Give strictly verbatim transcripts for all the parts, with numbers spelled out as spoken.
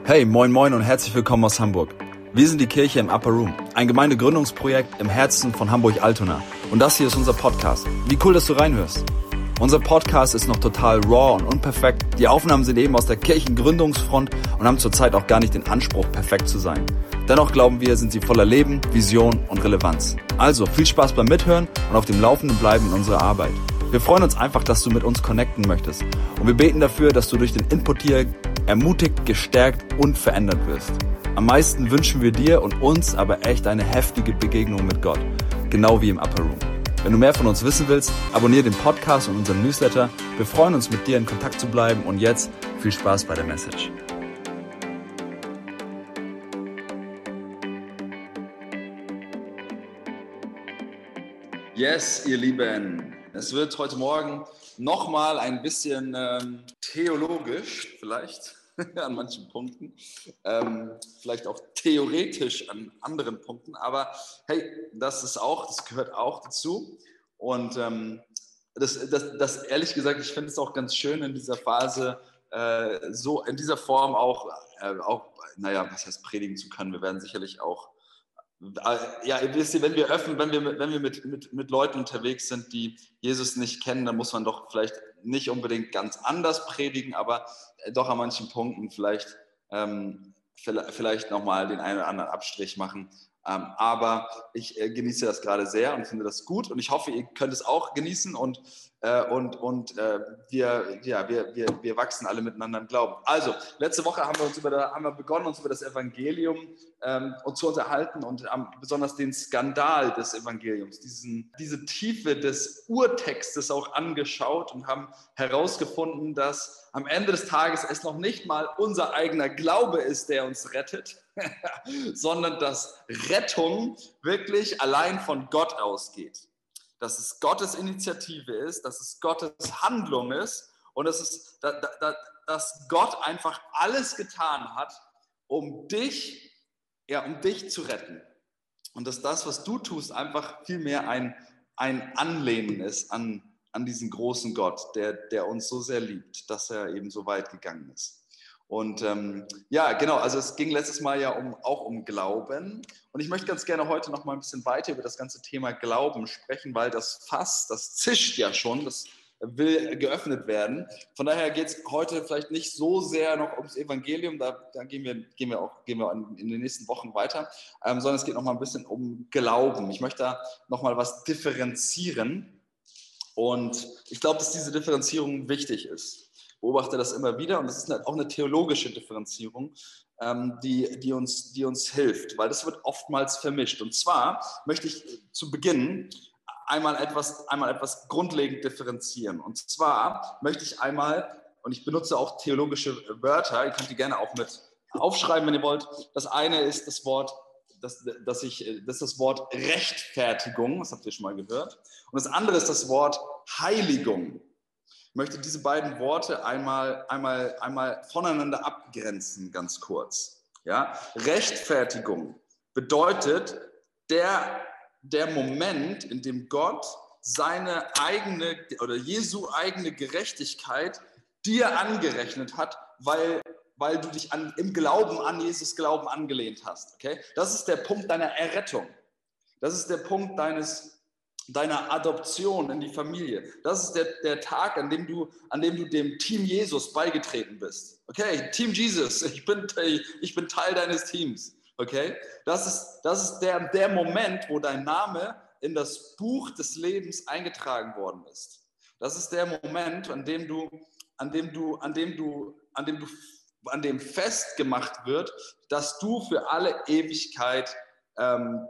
Hey, moin moin und herzlich willkommen aus Hamburg. Wir sind die Kirche im Upper Room, ein Gemeindegründungsprojekt im Herzen von Hamburg-Altona. Und das hier ist unser Podcast. Wie cool, dass du reinhörst. Unser Podcast ist noch total raw und unperfekt. Die Aufnahmen sind eben aus der Kirchengründungsfront und haben zurzeit auch gar nicht den Anspruch, perfekt zu sein. Dennoch glauben wir, sind sie voller Leben, Vision und Relevanz. Also viel Spaß beim Mithören und auf dem Laufenden bleiben in unserer Arbeit. Wir freuen uns einfach, dass du mit uns connecten möchtest. Und wir beten dafür, dass du durch den Input hier ermutigt, gestärkt und verändert wirst. Am meisten wünschen wir dir und uns aber echt eine heftige Begegnung mit Gott. Genau wie im Upper Room. Wenn du mehr von uns wissen willst, abonniere den Podcast und unseren Newsletter. Wir freuen uns, mit dir in Kontakt zu bleiben. Und jetzt viel Spaß bei der Message. Yes, ihr Lieben. Es wird heute Morgen nochmal ein bisschen ähm, theologisch vielleicht an manchen Punkten, ähm, vielleicht auch theoretisch an anderen Punkten, aber hey, das ist auch, das gehört auch dazu und ähm, das, das, das ehrlich gesagt, ich finde es auch ganz schön in dieser Phase, äh, so in dieser Form auch, äh, auch, naja, was heißt predigen zu können, wir werden sicherlich auch ja, wisst ihr, wenn wir öffnen, wenn wir, wenn wir mit, mit, mit Leuten unterwegs sind, die Jesus nicht kennen, dann muss man doch vielleicht nicht unbedingt ganz anders predigen, aber doch an manchen Punkten vielleicht, ähm, vielleicht nochmal den einen oder anderen Abstrich machen. Ähm, aber ich äh, genieße das gerade sehr und finde das gut und ich hoffe, ihr könnt es auch genießen und, äh, und, und äh, wir, ja, wir, wir, wir wachsen alle miteinander im Glauben. Also, letzte Woche haben wir, uns über da, haben wir begonnen, uns über das Evangelium ähm, zu unterhalten und ähm, besonders den Skandal des Evangeliums, diesen, diese Tiefe des Urtextes auch angeschaut und haben herausgefunden, dass am Ende des Tages es noch nicht mal unser eigener Glaube ist, der uns rettet, sondern dass Rettung wirklich allein von Gott ausgeht. Dass es Gottes Initiative ist, dass es Gottes Handlung ist und dass, es, da, da, dass Gott einfach alles getan hat, um dich, ja, um dich zu retten. Und dass das, was du tust, einfach vielmehr ein, ein Anlehnen ist an, an diesen großen Gott, der, der uns so sehr liebt, dass er eben so weit gegangen ist. Und ähm, ja, genau, also es ging letztes Mal ja um, auch um Glauben. Und ich möchte ganz gerne heute noch mal ein bisschen weiter über das ganze Thema Glauben sprechen, weil das Fass, das zischt ja schon, das will geöffnet werden. Von daher geht es heute vielleicht nicht so sehr noch ums Evangelium, da, da gehen, wir, gehen wir auch gehen wir in, in den nächsten Wochen weiter, ähm, sondern es geht noch mal ein bisschen um Glauben. Ich möchte da noch mal was differenzieren und ich glaube, dass diese Differenzierung wichtig ist. Beobachte das immer wieder und das ist auch eine theologische Differenzierung, ähm, die, die, uns, die uns hilft, weil das wird oftmals vermischt. Und zwar möchte ich zu Beginn einmal etwas, einmal etwas grundlegend differenzieren. Und zwar möchte ich einmal, und ich benutze auch theologische Wörter, ihr könnt die gerne auch mit aufschreiben, wenn ihr wollt. Das eine ist das Wort, das, das, ich, das ist das Wort Rechtfertigung, das habt ihr schon mal gehört. Und das andere ist das Wort Heiligung. Ich möchte diese beiden Worte einmal, einmal, einmal voneinander abgrenzen, ganz kurz. Ja? Rechtfertigung bedeutet der, der Moment, in dem Gott seine eigene oder Jesu eigene Gerechtigkeit dir angerechnet hat, weil, weil du dich an, im Glauben an Jesus Glauben angelehnt hast. Okay? Das ist der Punkt deiner Errettung. Das ist der Punkt deines deiner Adoption in die Familie. Das ist der, der Tag, an dem, du, an dem du dem Team Jesus beigetreten bist. Okay, Team Jesus, ich bin, ich bin Teil deines Teams. Okay, das ist, das ist der, der Moment, wo dein Name in das Buch des Lebens eingetragen worden ist. Das ist der Moment, an dem du, an dem du, an dem du, an dem du, an dem festgemacht wird, dass du für alle Ewigkeit ähm,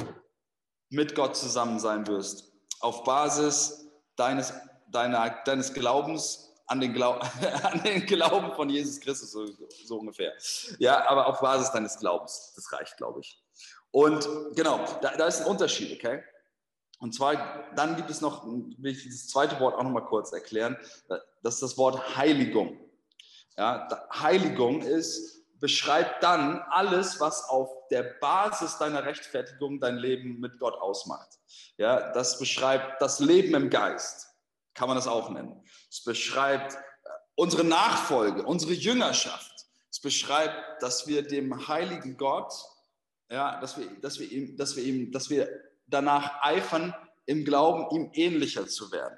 mit Gott zusammen sein wirst, auf Basis deines, deiner, deines Glaubens an den, Glaub, an den Glauben von Jesus Christus, so, so ungefähr. Ja, aber auf Basis deines Glaubens, das reicht, glaube ich. Und genau, da, da ist ein Unterschied, okay? Und zwar, dann gibt es noch, will ich dieses zweite Wort auch noch mal kurz erklären, das ist das Wort Heiligung. Ja, Heiligung ist, beschreibt dann alles, was auf der Basis deiner Rechtfertigung dein Leben mit Gott ausmacht. Ja, das beschreibt das Leben im Geist, kann man das auch nennen. Es beschreibt unsere Nachfolge, unsere Jüngerschaft. Es beschreibt, dass wir dem heiligen Gott, ja, dass wir, dass wir ihm, dass wir ihm, dass wir danach eifern, im Glauben ihm ähnlicher zu werden.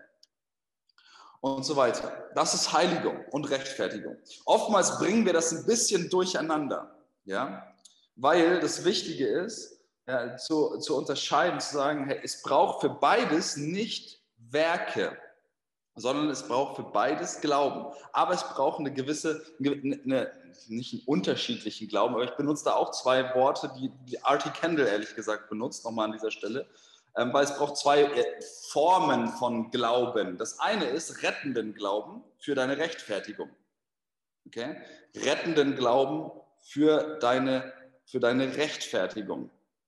Und so weiter. Das ist Heiligung und Rechtfertigung. Oftmals bringen wir das ein bisschen durcheinander, ja, weil das Wichtige ist, ja, zu, zu unterscheiden, zu sagen, hey, es braucht für beides nicht Werke, sondern es braucht für beides Glauben. Aber es braucht eine gewisse, eine, nicht einen unterschiedlichen Glauben, aber ich benutze da auch zwei Worte, die, die Artie Kendall ehrlich gesagt benutzt, nochmal an dieser Stelle, ähm, weil es braucht zwei Formen von Glauben. Das eine ist rettenden Glauben für deine Rechtfertigung. Okay? Rettenden Glauben für deine, für deine Rechtfertigung.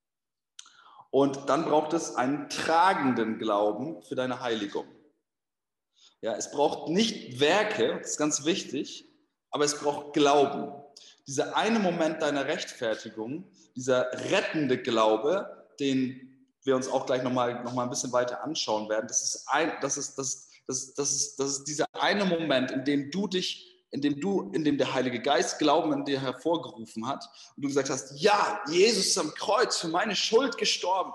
Und dann braucht es einen tragenden Glauben für deine Heiligung. Ja, es braucht nicht Werke, das ist ganz wichtig, aber es braucht Glauben. Dieser eine Moment deiner Rechtfertigung, dieser rettende Glaube, den wir uns auch gleich nochmal noch mal ein bisschen weiter anschauen werden, das ist, ein, das, ist, das, das, das, ist, das ist dieser eine Moment, in dem du dich, in dem du, in dem der Heilige Geist Glauben in dir hervorgerufen hat und du gesagt hast, ja, Jesus ist am Kreuz für meine Schuld gestorben.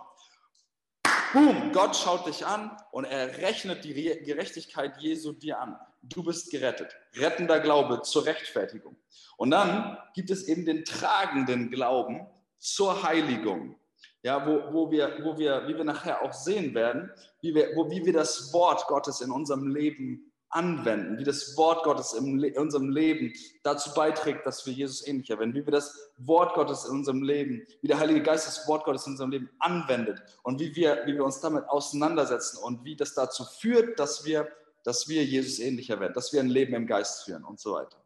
Boom, Gott schaut dich an und er rechnet die Gerechtigkeit Jesu dir an. Du bist gerettet. Rettender Glaube zur Rechtfertigung. Und dann gibt es eben den tragenden Glauben zur Heiligung. Ja, wo, wo, wir, wo wir, wie wir nachher auch sehen werden, wie wir, wo, wie wir das Wort Gottes in unserem Leben anwenden, wie das Wort Gottes in unserem Leben dazu beiträgt, dass wir Jesus ähnlicher werden, wie wir das Wort Gottes in unserem Leben, wie der Heilige Geist das Wort Gottes in unserem Leben anwendet und wie wir, wie wir uns damit auseinandersetzen und wie das dazu führt, dass wir, dass wir Jesus ähnlicher werden, dass wir ein Leben im Geist führen und so weiter.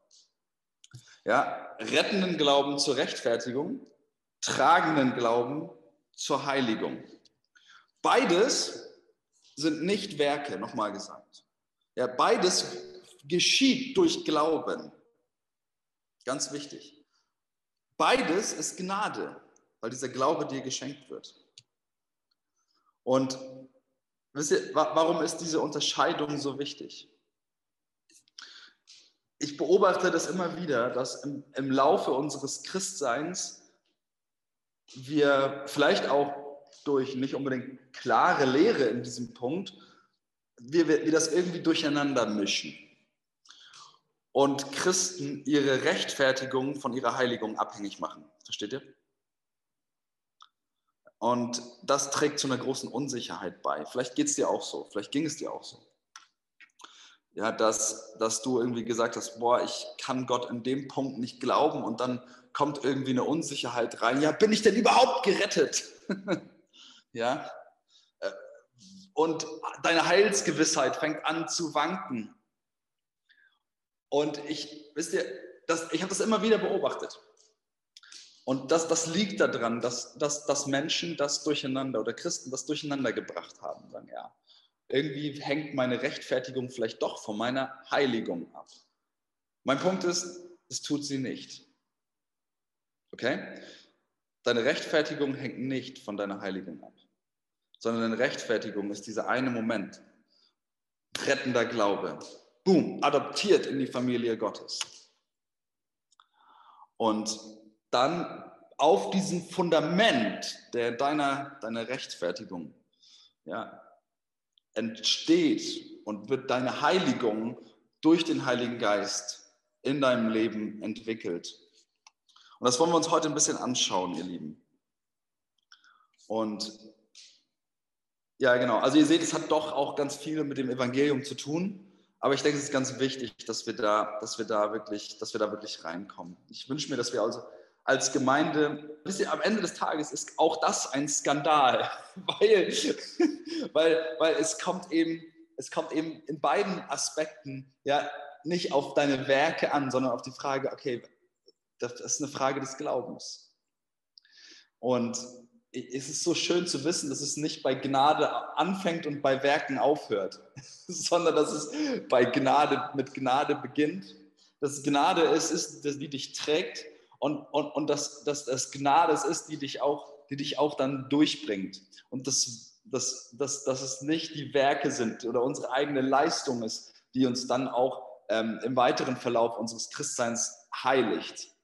Ja, rettenden Glauben zur Rechtfertigung, tragenden Glauben zur Heiligung. Beides sind nicht Werke, nochmal gesagt. Ja, beides geschieht durch Glauben. Ganz wichtig. Beides ist Gnade, weil dieser Glaube dir geschenkt wird. Und wisst ihr, warum ist diese Unterscheidung so wichtig? Ich beobachte das immer wieder, dass im, im Laufe unseres Christseins wir vielleicht auch durch nicht unbedingt klare Lehre in diesem Punkt, wir, wir das irgendwie durcheinander mischen und Christen ihre Rechtfertigung von ihrer Heiligung abhängig machen. Versteht ihr? Und das trägt zu einer großen Unsicherheit bei. Vielleicht geht es dir auch so, vielleicht ging es dir auch so. Ja, dass, dass du irgendwie gesagt hast, boah, ich kann Gott in dem Punkt nicht glauben und dann kommt irgendwie eine Unsicherheit rein. Ja, bin ich denn überhaupt gerettet? Ja. Und deine Heilsgewissheit fängt an zu wanken. Und ich, wisst ihr, das, ich habe das immer wieder beobachtet. Und das, das liegt daran, dass, dass, dass Menschen das durcheinander oder Christen das durcheinander gebracht haben. Sagen, ja, irgendwie hängt meine Rechtfertigung vielleicht doch von meiner Heiligung ab. Mein Punkt ist, es tut sie nicht. Okay? Deine Rechtfertigung hängt nicht von deiner Heiligung ab. Sondern eine Rechtfertigung ist dieser eine Moment. Rettender Glaube. Boom, adoptiert in die Familie Gottes. Und dann auf diesem Fundament der, deiner, deiner Rechtfertigung ja, entsteht und wird deine Heiligung durch den Heiligen Geist in deinem Leben entwickelt. Und das wollen wir uns heute ein bisschen anschauen, ihr Lieben. Und ja, genau. Also ihr seht, es hat doch auch ganz viel mit dem Evangelium zu tun. Aber ich denke, es ist ganz wichtig, dass wir da, dass wir da wirklich, dass wir da wirklich reinkommen. Ich wünsche mir, dass wir also als Gemeinde, wisst ihr, am Ende des Tages ist auch das ein Skandal, weil, weil, weil es kommt eben, es kommt eben in beiden Aspekten ja nicht auf deine Werke an, sondern auf die Frage, okay, das ist eine Frage des Glaubens. Und es ist so schön zu wissen, dass es nicht bei Gnade anfängt und bei Werken aufhört, sondern dass es bei Gnade mit Gnade beginnt, dass Gnade es ist, die dich trägt und, und, und dass, dass das Gnade es ist, die dich auch, die dich auch dann durchbringt. Und dass, dass, dass, dass es nicht die Werke sind oder unsere eigene Leistung ist, die uns dann auch ähm, im weiteren Verlauf unseres Christseins heiligt.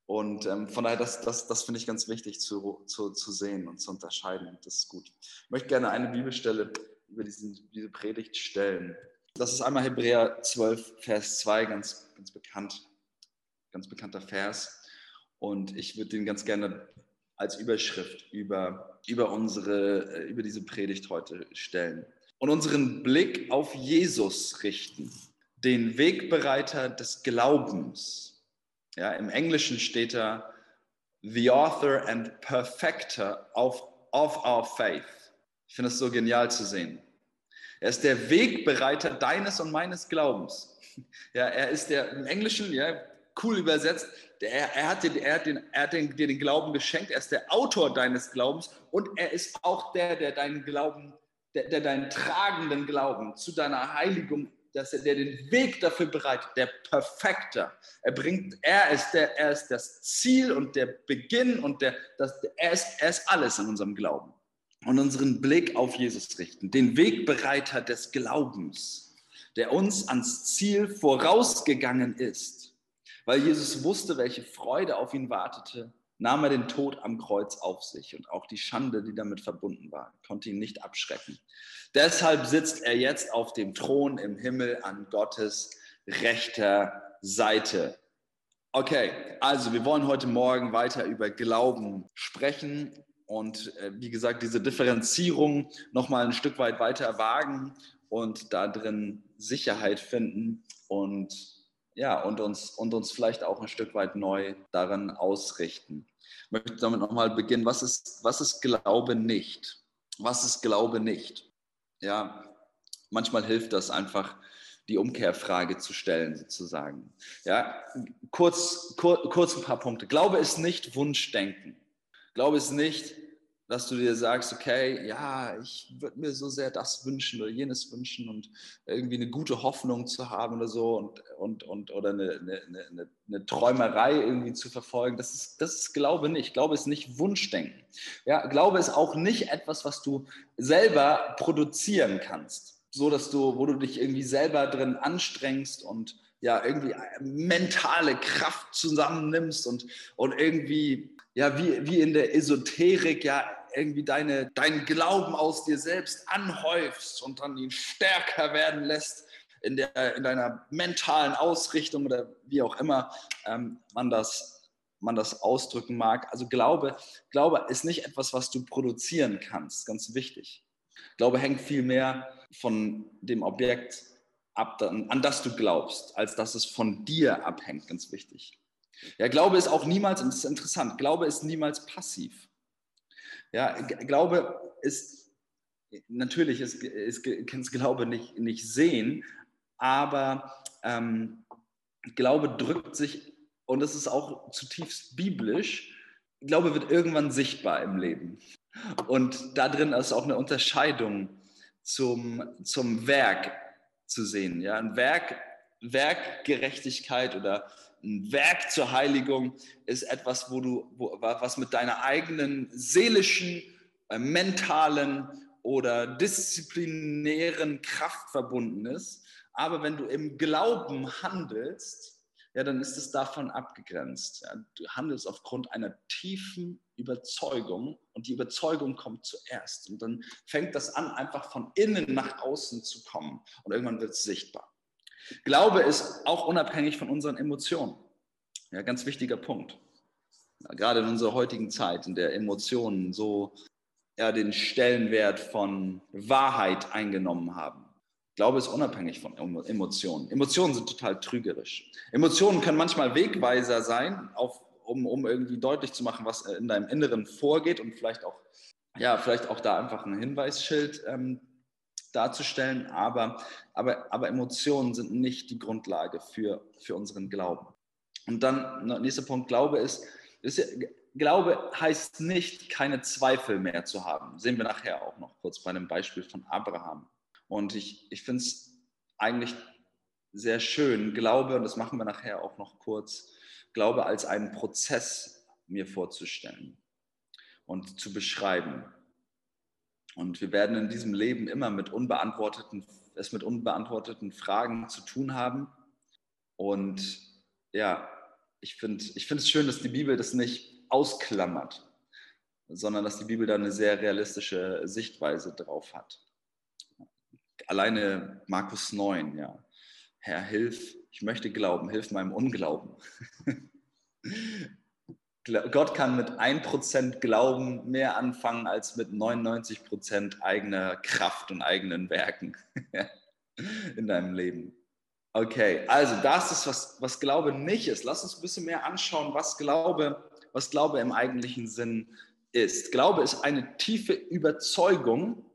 Und ähm, von daher, das, das, das finde ich ganz wichtig zu, zu, zu sehen und zu unterscheiden. Das ist gut. Ich möchte gerne eine Bibelstelle über diesen, diese Predigt stellen. Das ist einmal Hebräer zwölf, Vers zwei, ganz, ganz bekannt, ganz bekannter Vers. Und ich würde den ganz gerne als Überschrift über, über, unsere, über diese Predigt heute stellen. Und unseren Blick auf Jesus richten, den Wegbereiter des Glaubens. Ja, im Englischen steht da, the author and perfecter of, of our faith. Ich finde es so genial zu sehen. Er ist der Wegbereiter deines und meines Glaubens. Ja, er ist der, im Englischen, ja, cool übersetzt, der, er, hat den, er, hat den, er hat den, dir den Glauben geschenkt, er ist der Autor deines Glaubens und er ist auch der, der deinen Glauben, der, der deinen tragenden Glauben zu deiner Heiligung, dass er, der den Weg dafür bereitet, der Perfekter. Er bringt, er ist, der, er ist das Ziel und der Beginn und der, das, er, ist, er ist alles in unserem Glauben. Und unseren Blick auf Jesus richten, den Wegbereiter des Glaubens, der uns ans Ziel vorausgegangen ist. Weil Jesus wusste, welche Freude auf ihn wartete, nahm er den Tod am Kreuz auf sich und auch die Schande, die damit verbunden war, konnte ihn nicht abschrecken. Deshalb sitzt er jetzt auf dem Thron im Himmel an Gottes rechter Seite. Okay, also wir wollen heute Morgen weiter über Glauben sprechen und äh, wie gesagt, diese Differenzierung nochmal ein Stück weit weiter wagen und da drin Sicherheit finden und, ja, und, uns, und uns vielleicht auch ein Stück weit neu daran ausrichten. Ich möchte damit nochmal beginnen. Was ist, was ist Glaube nicht? Was ist Glaube nicht? Ja, manchmal hilft das einfach, die Umkehrfrage zu stellen, sozusagen. Ja, kurz, kur, kurz ein paar Punkte. Glaube ist nicht Wunschdenken. Glaube ist nicht, dass du dir sagst, okay, ja, ich würde mir so sehr das wünschen oder jenes wünschen und irgendwie eine gute Hoffnung zu haben oder so und, und, und oder eine, eine, eine, eine Träumerei irgendwie zu verfolgen. Das ist, das ist Glaube nicht. Glaube ist nicht Wunschdenken. Ja, Glaube ist auch nicht etwas, was du selber produzieren kannst, so dass du, wo du dich irgendwie selber drin anstrengst und ja, irgendwie mentale Kraft zusammennimmst und, und irgendwie, ja, wie, wie in der Esoterik, ja, irgendwie deine, deinen Glauben aus dir selbst anhäufst und dann ihn stärker werden lässt in, der, in deiner mentalen Ausrichtung oder wie auch immer ähm, man das, man das ausdrücken mag. Also Glaube, Glaube ist nicht etwas, was du produzieren kannst, ganz wichtig. Glaube hängt viel mehr von dem Objekt ab, an das du glaubst, als dass es von dir abhängt, ganz wichtig. Ja, Glaube ist auch niemals, und das ist interessant, Glaube ist niemals passiv. Ja, Glaube ist, natürlich ist, ist, kannst Glaube nicht, nicht sehen, aber ähm, Glaube drückt sich, und das ist auch zutiefst biblisch, Glaube wird irgendwann sichtbar im Leben. Und da drin ist auch eine Unterscheidung zum, zum Werk zu sehen. Ja? Ein Werk, Werkgerechtigkeit oder ein Werk zur Heiligung ist etwas, wo du, wo, was mit deiner eigenen seelischen, äh, mentalen oder disziplinären Kraft verbunden ist. Aber wenn du im Glauben handelst, ja, dann ist es davon abgegrenzt. Ja, du handelst aufgrund einer tiefen Überzeugung und die Überzeugung kommt zuerst. Und dann fängt das an, einfach von innen nach außen zu kommen und irgendwann wird es sichtbar. Glaube ist auch unabhängig von unseren Emotionen. Ja, ganz wichtiger Punkt. Ja, gerade in unserer heutigen Zeit, in der Emotionen so ja, den Stellenwert von Wahrheit eingenommen haben. Glaube ist unabhängig von Emotionen. Emotionen sind total trügerisch. Emotionen können manchmal Wegweiser sein, auf, um, um irgendwie deutlich zu machen, was in deinem Inneren vorgeht und vielleicht auch, ja, vielleicht auch da einfach ein Hinweisschild ähm, darzustellen. Aber, aber, aber Emotionen sind nicht die Grundlage für, für unseren Glauben. Und dann, nächster Punkt, Glaube ist, ist Glaube heißt nicht, keine Zweifel mehr zu haben. Sehen wir nachher auch noch kurz bei einem Beispiel von Abraham. Und ich, ich finde es eigentlich sehr schön, Glaube, und das machen wir nachher auch noch kurz, Glaube als einen Prozess mir vorzustellen und zu beschreiben. Und wir werden in diesem Leben immer mit unbeantworteten, es mit unbeantworteten Fragen zu tun haben. Und ja, ich finde ich finde es schön, dass die Bibel das nicht ausklammert, sondern dass die Bibel da eine sehr realistische Sichtweise drauf hat. Alleine Markus neun, ja. Herr, hilf, ich möchte glauben, hilf meinem Unglauben. Gott kann mit ein Prozent Glauben mehr anfangen als mit neunundneunzig Prozent eigener Kraft und eigenen Werken in deinem Leben. Okay, also das ist, was, was Glaube nicht ist. Lass uns ein bisschen mehr anschauen, was Glaube, was Glaube im eigentlichen Sinn ist. Glaube ist eine tiefe Überzeugung,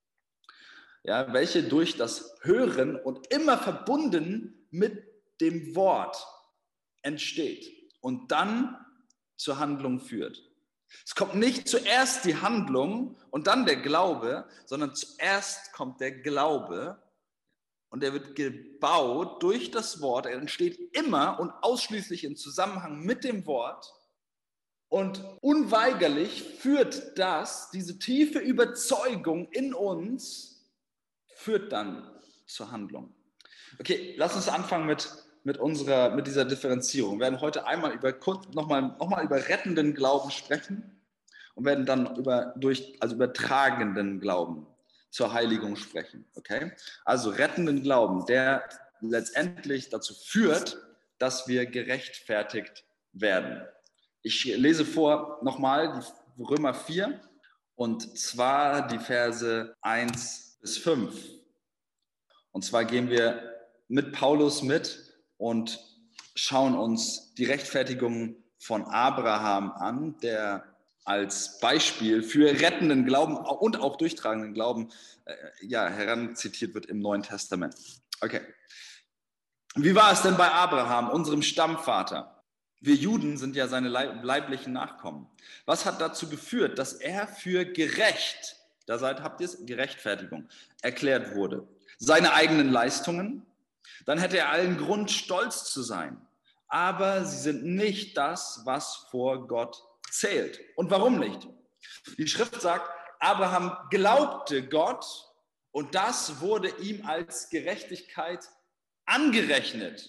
ja, welche durch das Hören und immer verbunden mit dem Wort entsteht und dann zur Handlung führt. Es kommt nicht zuerst die Handlung und dann der Glaube, sondern zuerst kommt der Glaube und der wird gebaut durch das Wort. Er entsteht immer und ausschließlich im Zusammenhang mit dem Wort und unweigerlich führt das, diese tiefe Überzeugung in uns, führt dann zur Handlung. Okay, lass uns anfangen mit, mit, unserer, mit dieser Differenzierung. Wir werden heute einmal über, kurz, nochmal, nochmal über rettenden Glauben sprechen und werden dann über, durch, also übertragenden Glauben zur Heiligung sprechen. Okay? Also rettenden Glauben, der letztendlich dazu führt, dass wir gerechtfertigt werden. Ich lese vor nochmal die Römer vier und zwar die Verse eins bis fünf. Und zwar gehen wir mit Paulus mit und schauen uns die Rechtfertigung von Abraham an, der als Beispiel für rettenden Glauben und auch durchtragenden Glauben äh, ja, heranzitiert wird im Neuen Testament. Okay. Wie war es denn bei Abraham, unserem Stammvater? Wir Juden sind ja seine leiblichen Nachkommen. Was hat dazu geführt, dass er für gerecht, da seid, habt ihr es, Gerechtfertigung, erklärt wurde? Seine eigenen Leistungen? Dann hätte er allen Grund, stolz zu sein. Aber sie sind nicht das, was vor Gott zählt. Und warum nicht? Die Schrift sagt, Abraham glaubte Gott und das wurde ihm als Gerechtigkeit angerechnet.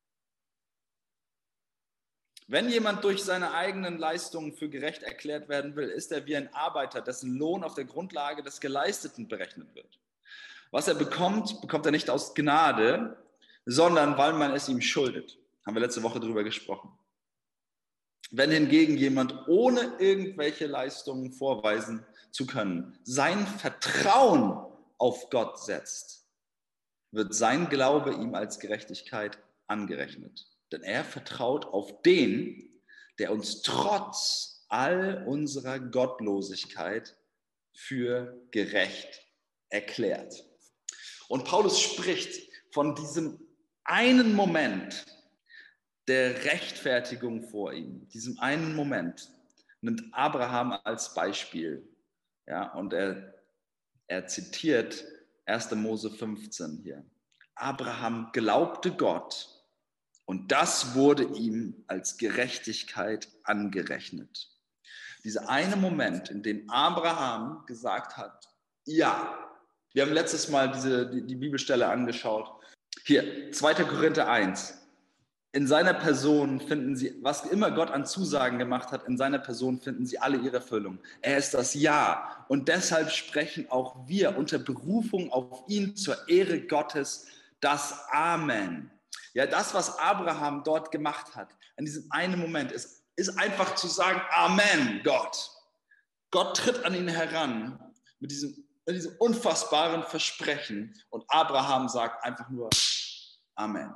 Wenn jemand durch seine eigenen Leistungen für gerecht erklärt werden will, ist er wie ein Arbeiter, dessen Lohn auf der Grundlage des Geleisteten berechnet wird. Was er bekommt, bekommt er nicht aus Gnade, sondern weil man es ihm schuldet. Haben wir letzte Woche darüber gesprochen. Wenn hingegen jemand ohne irgendwelche Leistungen vorweisen zu können, sein Vertrauen auf Gott setzt, wird sein Glaube ihm als Gerechtigkeit angerechnet. Denn er vertraut auf den, der uns trotz all unserer Gottlosigkeit für gerecht erklärt. Und Paulus spricht von diesem einen Moment der Rechtfertigung vor ihm. Diesem einen Moment nimmt Abraham als Beispiel. Ja, und er, er zitiert erster Mose fünfzehn hier. Abraham glaubte Gott und das wurde ihm als Gerechtigkeit angerechnet. Dieser eine Moment, in dem Abraham gesagt hat, ja, wir haben letztes Mal diese, die, die Bibelstelle angeschaut. Hier, zweiter Korinther eins. In seiner Person finden sie, was immer Gott an Zusagen gemacht hat, in seiner Person finden sie alle ihre Erfüllung. Er ist das Ja. Und deshalb sprechen auch wir unter Berufung auf ihn zur Ehre Gottes das Amen. Ja, das, was Abraham dort gemacht hat, in diesem einen Moment, ist, ist einfach zu sagen, Amen, Gott. Gott tritt an ihn heran mit diesem, mit diesem unfassbaren Versprechen und Abraham sagt einfach nur Amen.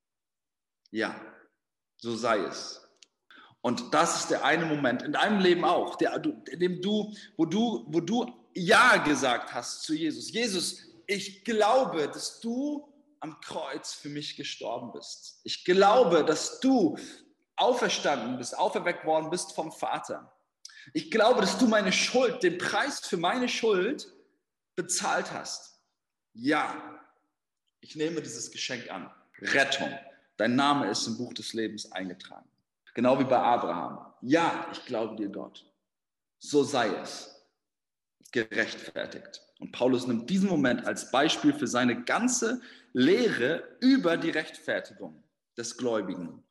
Ja, so sei es. Und das ist der eine Moment in deinem Leben auch, der, in dem du, wo du, wo du Ja gesagt hast zu Jesus. Jesus, ich glaube, dass du am Kreuz für mich gestorben bist. Ich glaube, dass du auferstanden bist, auferweckt worden bist vom Vater. Ich glaube, dass du meine Schuld, den Preis für meine Schuld bezahlt hast. Ja, ich nehme dieses Geschenk an. Rettung. Dein Name ist im Buch des Lebens eingetragen. Genau wie bei Abraham. Ja, ich glaube dir, Gott. So sei es. Gerechtfertigt. Und Paulus nimmt diesen Moment als Beispiel für seine ganze Lehre über die Rechtfertigung des Gläubigen.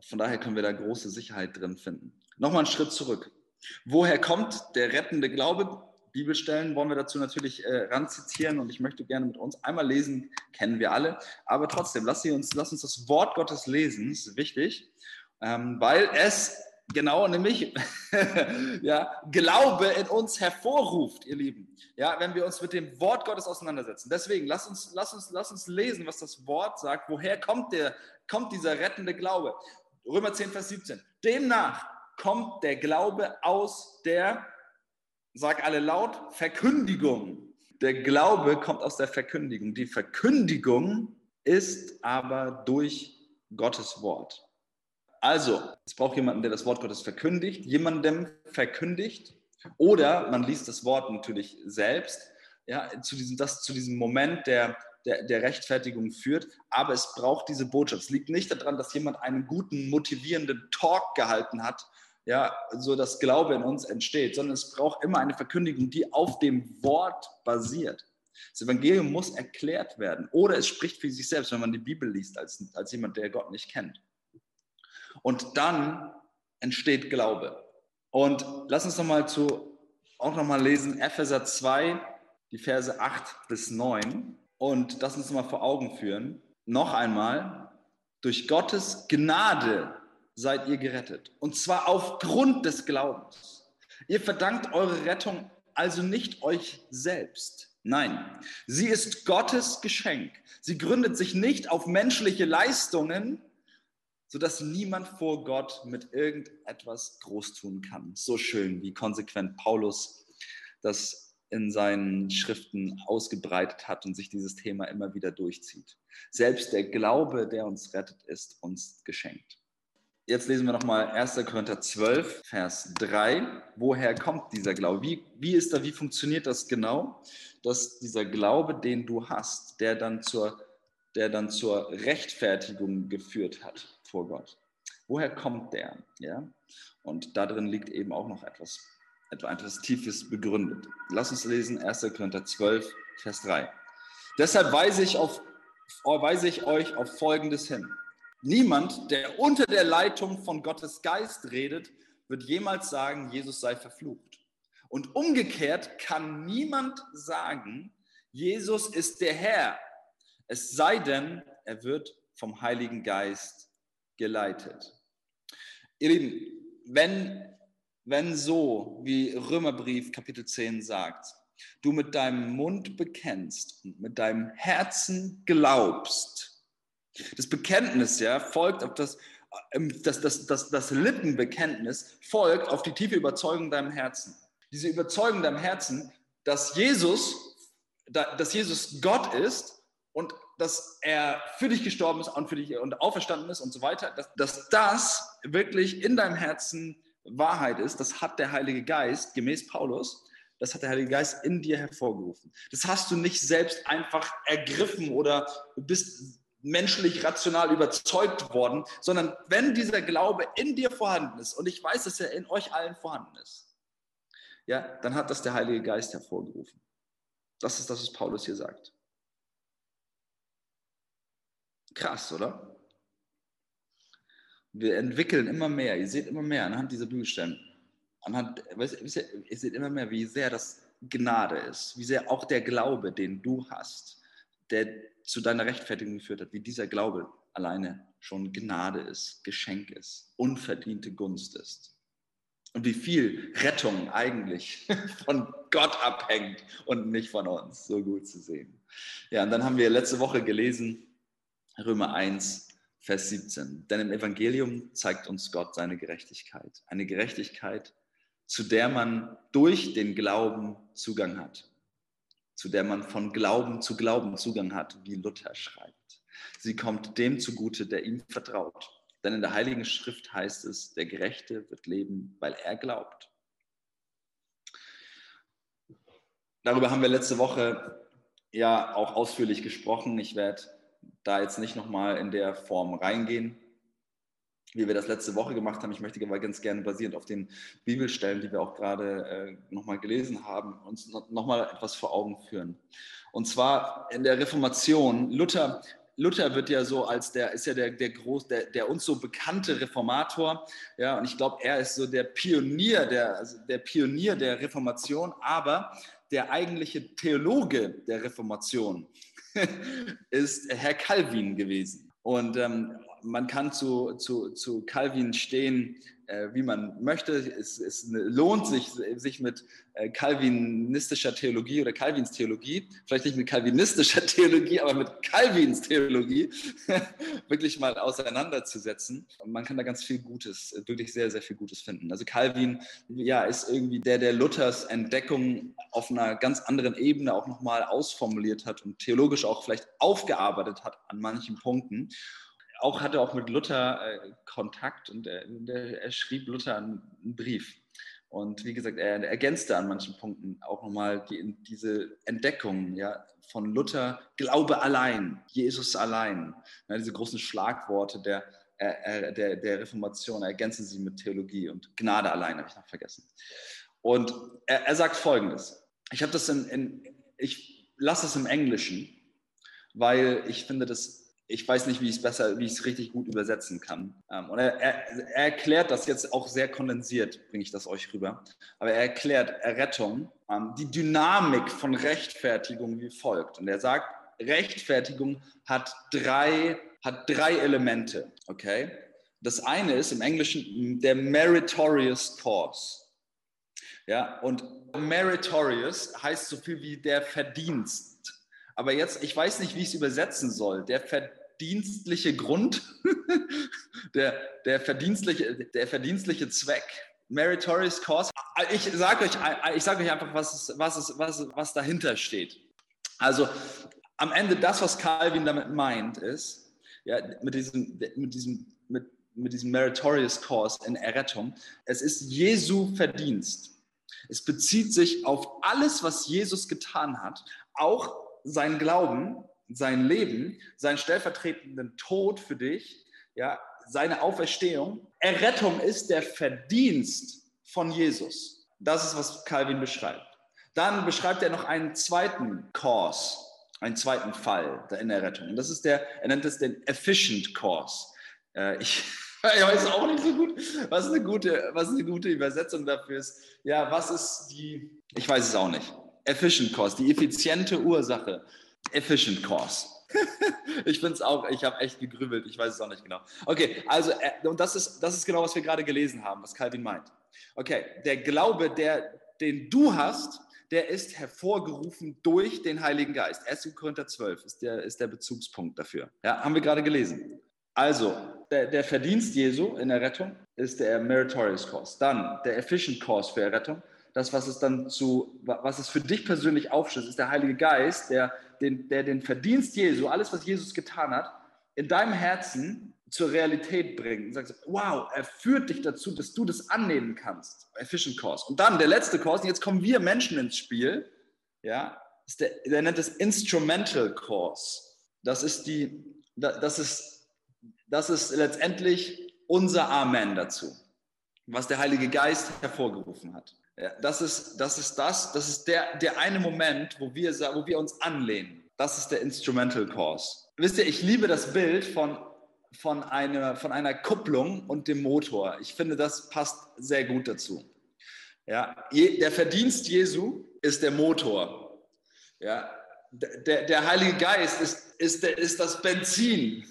von daher können wir da große Sicherheit drin finden. Nochmal einen Schritt zurück. Woher kommt der rettende Glaube? Bibelstellen wollen wir dazu natürlich äh, ranzitieren und ich möchte gerne mit uns einmal lesen, kennen wir alle, aber trotzdem, lass, uns, lass uns das Wort Gottes lesen, das ist wichtig, ähm, weil es genau nämlich ja, Glaube in uns hervorruft, ihr Lieben, ja, wenn wir uns mit dem Wort Gottes auseinandersetzen. Deswegen, lass uns, lass uns, lass uns lesen, was das Wort sagt, woher kommt, der, kommt dieser rettende Glaube. Römer zehn, Vers siebzehn. Demnach kommt der Glaube aus der, sag alle laut, Verkündigung. Der Glaube kommt aus der Verkündigung. Die Verkündigung ist aber durch Gottes Wort. Also, es braucht jemanden, der das Wort Gottes verkündigt, jemandem verkündigt, oder man liest das Wort natürlich selbst, ja, zu diesem, das zu diesem Moment der, der, der Rechtfertigung führt, aber es braucht diese Botschaft. Es liegt nicht daran, dass jemand einen guten, motivierenden Talk gehalten hat, ja, so dass Glaube in uns entsteht, sondern es braucht immer eine Verkündigung, die auf dem Wort basiert. Das Evangelium muss erklärt werden oder es spricht für sich selbst, wenn man die Bibel liest, als, als jemand, der Gott nicht kennt. Und dann entsteht Glaube. Und lass uns nochmal zu, auch nochmal lesen, Epheser zwei, die Verse acht bis neun. Und lass uns nochmal vor Augen führen. Noch einmal, durch Gottes Gnade seid ihr gerettet. Und zwar aufgrund des Glaubens. Ihr verdankt eure Rettung also nicht euch selbst. Nein, sie ist Gottes Geschenk. Sie gründet sich nicht auf menschliche Leistungen, sodass niemand vor Gott mit irgendetwas groß tun kann. So schön, wie konsequent Paulus das in seinen Schriften ausgebreitet hat und sich dieses Thema immer wieder durchzieht. Selbst der Glaube, der uns rettet, ist uns geschenkt. Jetzt lesen wir nochmal erster Korinther zwölf, Vers drei. Woher kommt dieser Glaube? Wie, wie, ist da, wie funktioniert das genau, dass dieser Glaube, den du hast, der dann zur, der dann zur Rechtfertigung geführt hat vor Gott? Woher kommt der? Ja? Und darin liegt eben auch noch etwas, etwas Tiefes begründet. Lass uns lesen erster Korinther zwölf, Vers drei. Deshalb weise ich, auf, weise ich euch auf Folgendes hin. Niemand, der unter der Leitung von Gottes Geist redet, wird jemals sagen, Jesus sei verflucht. Und umgekehrt kann niemand sagen, Jesus ist der Herr, es sei denn, er wird vom Heiligen Geist geleitet. Ihr Lieben, wenn, wenn so, wie Römerbrief Kapitel zehn sagt, du mit deinem Mund bekennst und mit deinem Herzen glaubst, das Bekenntnis ja, folgt auf das, das, das, das, das Lippenbekenntnis folgt auf die tiefe Überzeugung in deinem Herzen. Diese Überzeugung in deinem Herzen, dass Jesus, dass Jesus Gott ist und dass er für dich gestorben ist und für dich und auferstanden ist und so weiter, dass, dass das wirklich in deinem Herzen Wahrheit ist, das hat der Heilige Geist, gemäß Paulus, das hat der Heilige Geist in dir hervorgerufen. Das hast du nicht selbst einfach ergriffen oder bist menschlich rational überzeugt worden, sondern wenn dieser Glaube in dir vorhanden ist, und ich weiß, dass er in euch allen vorhanden ist, ja, dann hat das der Heilige Geist hervorgerufen. Das ist das, was Paulus hier sagt. Krass, oder? Wir entwickeln immer mehr, ihr seht immer mehr anhand dieser Bibelstellen, anhand, weißt, ihr seht immer mehr, wie sehr das Gnade ist, wie sehr auch der Glaube, den du hast, der zu deiner Rechtfertigung geführt hat, wie dieser Glaube alleine schon Gnade ist, Geschenk ist, unverdiente Gunst ist. Und wie viel Rettung eigentlich von Gott abhängt und nicht von uns. So gut zu sehen. Ja, und dann haben wir letzte Woche gelesen, Römer eins, Vers siebzehn. Denn im Evangelium zeigt uns Gott seine Gerechtigkeit. Eine Gerechtigkeit, zu der man durch den Glauben Zugang hat. Zu der man von Glauben zu Glauben Zugang hat, wie Luther schreibt. Sie kommt dem zugute, der ihm vertraut. Denn in der Heiligen Schrift heißt es, der Gerechte wird leben, weil er glaubt. Darüber haben wir letzte Woche ja auch ausführlich gesprochen. Ich werde da jetzt nicht nochmal in der Form reingehen, wie wir das letzte Woche gemacht haben. Ich möchte aber ganz gerne basierend auf den Bibelstellen, die wir auch gerade äh, nochmal gelesen haben, uns nochmal etwas vor Augen führen. Und zwar in der Reformation, Luther Luther wird ja so als der, ist ja der, der, groß, der, der uns so bekannte Reformator, ja, und ich glaube, er ist so der Pionier, der, also der Pionier der Reformation, aber der eigentliche Theologe der Reformation ist Herr Calvin gewesen. Und ähm, man kann zu, zu, zu Calvin stehen, äh, wie man möchte. Es, es lohnt sich, sich mit äh, calvinistischer Theologie oder Calvins Theologie, vielleicht nicht mit calvinistischer Theologie, aber mit Calvins Theologie wirklich mal auseinanderzusetzen. Und man kann da ganz viel Gutes, wirklich sehr, sehr viel Gutes finden. Also Calvin, ja, ist irgendwie der, der Luthers Entdeckung auf einer ganz anderen Ebene auch nochmal ausformuliert hat und theologisch auch vielleicht aufgearbeitet hat an manchen Punkten. Auch hatte auch mit Luther äh, Kontakt und er, er schrieb Luther einen, einen Brief. Und wie gesagt, er ergänzte an manchen Punkten auch nochmal die, diese Entdeckung, ja, von Luther, Glaube allein, Jesus allein. Ja, diese großen Schlagworte der, äh, der, der Reformation, er ergänzte sie mit Theologie und Gnade allein, habe ich noch vergessen. Und er, er sagt Folgendes. Ich habe das in, in ich lasse es im Englischen, weil ich finde, das ich weiß nicht, wie ich es besser, wie ich es richtig gut übersetzen kann. Und er, er, er erklärt das jetzt auch sehr kondensiert, bringe ich das euch rüber. Aber er erklärt Errettung, die Dynamik von Rechtfertigung wie folgt. Und er sagt, Rechtfertigung hat drei, hat drei Elemente. Okay? Das eine ist im Englischen der meritorious cause. Ja, und meritorious heißt so viel wie der Verdienst. Aber jetzt, ich weiß nicht, wie ich es übersetzen soll. Der verdienstliche Grund, der, der, verdienstliche, der verdienstliche Zweck, meritorious cause. Ich sage euch, ich sag euch einfach, was, es, was, es, was, was dahinter steht. Also am Ende das, was Calvin damit meint, ist, ja, mit diesem, mit diesem, mit, mit diesem meritorious cause in Errettung, es ist Jesu Verdienst. Es bezieht sich auf alles, was Jesus getan hat, auch sein Glauben, sein Leben, seinen stellvertretenden Tod für dich, ja, seine Auferstehung. Errettung ist der Verdienst von Jesus. Das ist, was Calvin beschreibt. Dann beschreibt er noch einen zweiten Cause, einen zweiten Fall in der Errettung. Und das ist der, er nennt es den efficient cause. Äh, ich, ich weiß auch nicht so gut, was eine gute, was eine gute Übersetzung dafür ist. Ja, was ist die, ich weiß es auch nicht. Efficient cause, die effiziente Ursache. Efficient cause. Ich finde es auch, ich habe echt gegrübelt, ich weiß es auch nicht genau. Okay, also, und das ist, das ist genau, was wir gerade gelesen haben, was Calvin meint. Okay, der Glaube, der, den du hast, der ist hervorgerufen durch den Heiligen Geist. erster Korinther zwölf ist der, ist der Bezugspunkt dafür. Ja, haben wir gerade gelesen. Also, der, der Verdienst Jesu in der Rettung ist der meritorious cause. Dann der efficient cause für Errettung. Das, was es dann zu, was es für dich persönlich aufschließt, ist der Heilige Geist, der den, der den Verdienst Jesu, alles, was Jesus getan hat, in deinem Herzen zur Realität bringt. Und sagst, wow, er führt dich dazu, dass du das annehmen kannst. Efficient cause. Und dann der letzte cause, und jetzt kommen wir Menschen ins Spiel, ja, ist der, der nennt es instrumental cause. Das ist die, das ist, das ist letztendlich unser Amen dazu, was der Heilige Geist hervorgerufen hat. Ja, das ist das, ist das, das ist der, der eine Moment, wo wir, wo wir uns anlehnen. Das ist der Instrumental Cause. Wisst ihr, ich liebe das Bild von, von, einer, von einer Kupplung und dem Motor. Ich finde, das passt sehr gut dazu. Ja, der Verdienst Jesu ist der Motor. Ja, der, der Heilige Geist ist, ist, der, ist das Benzin.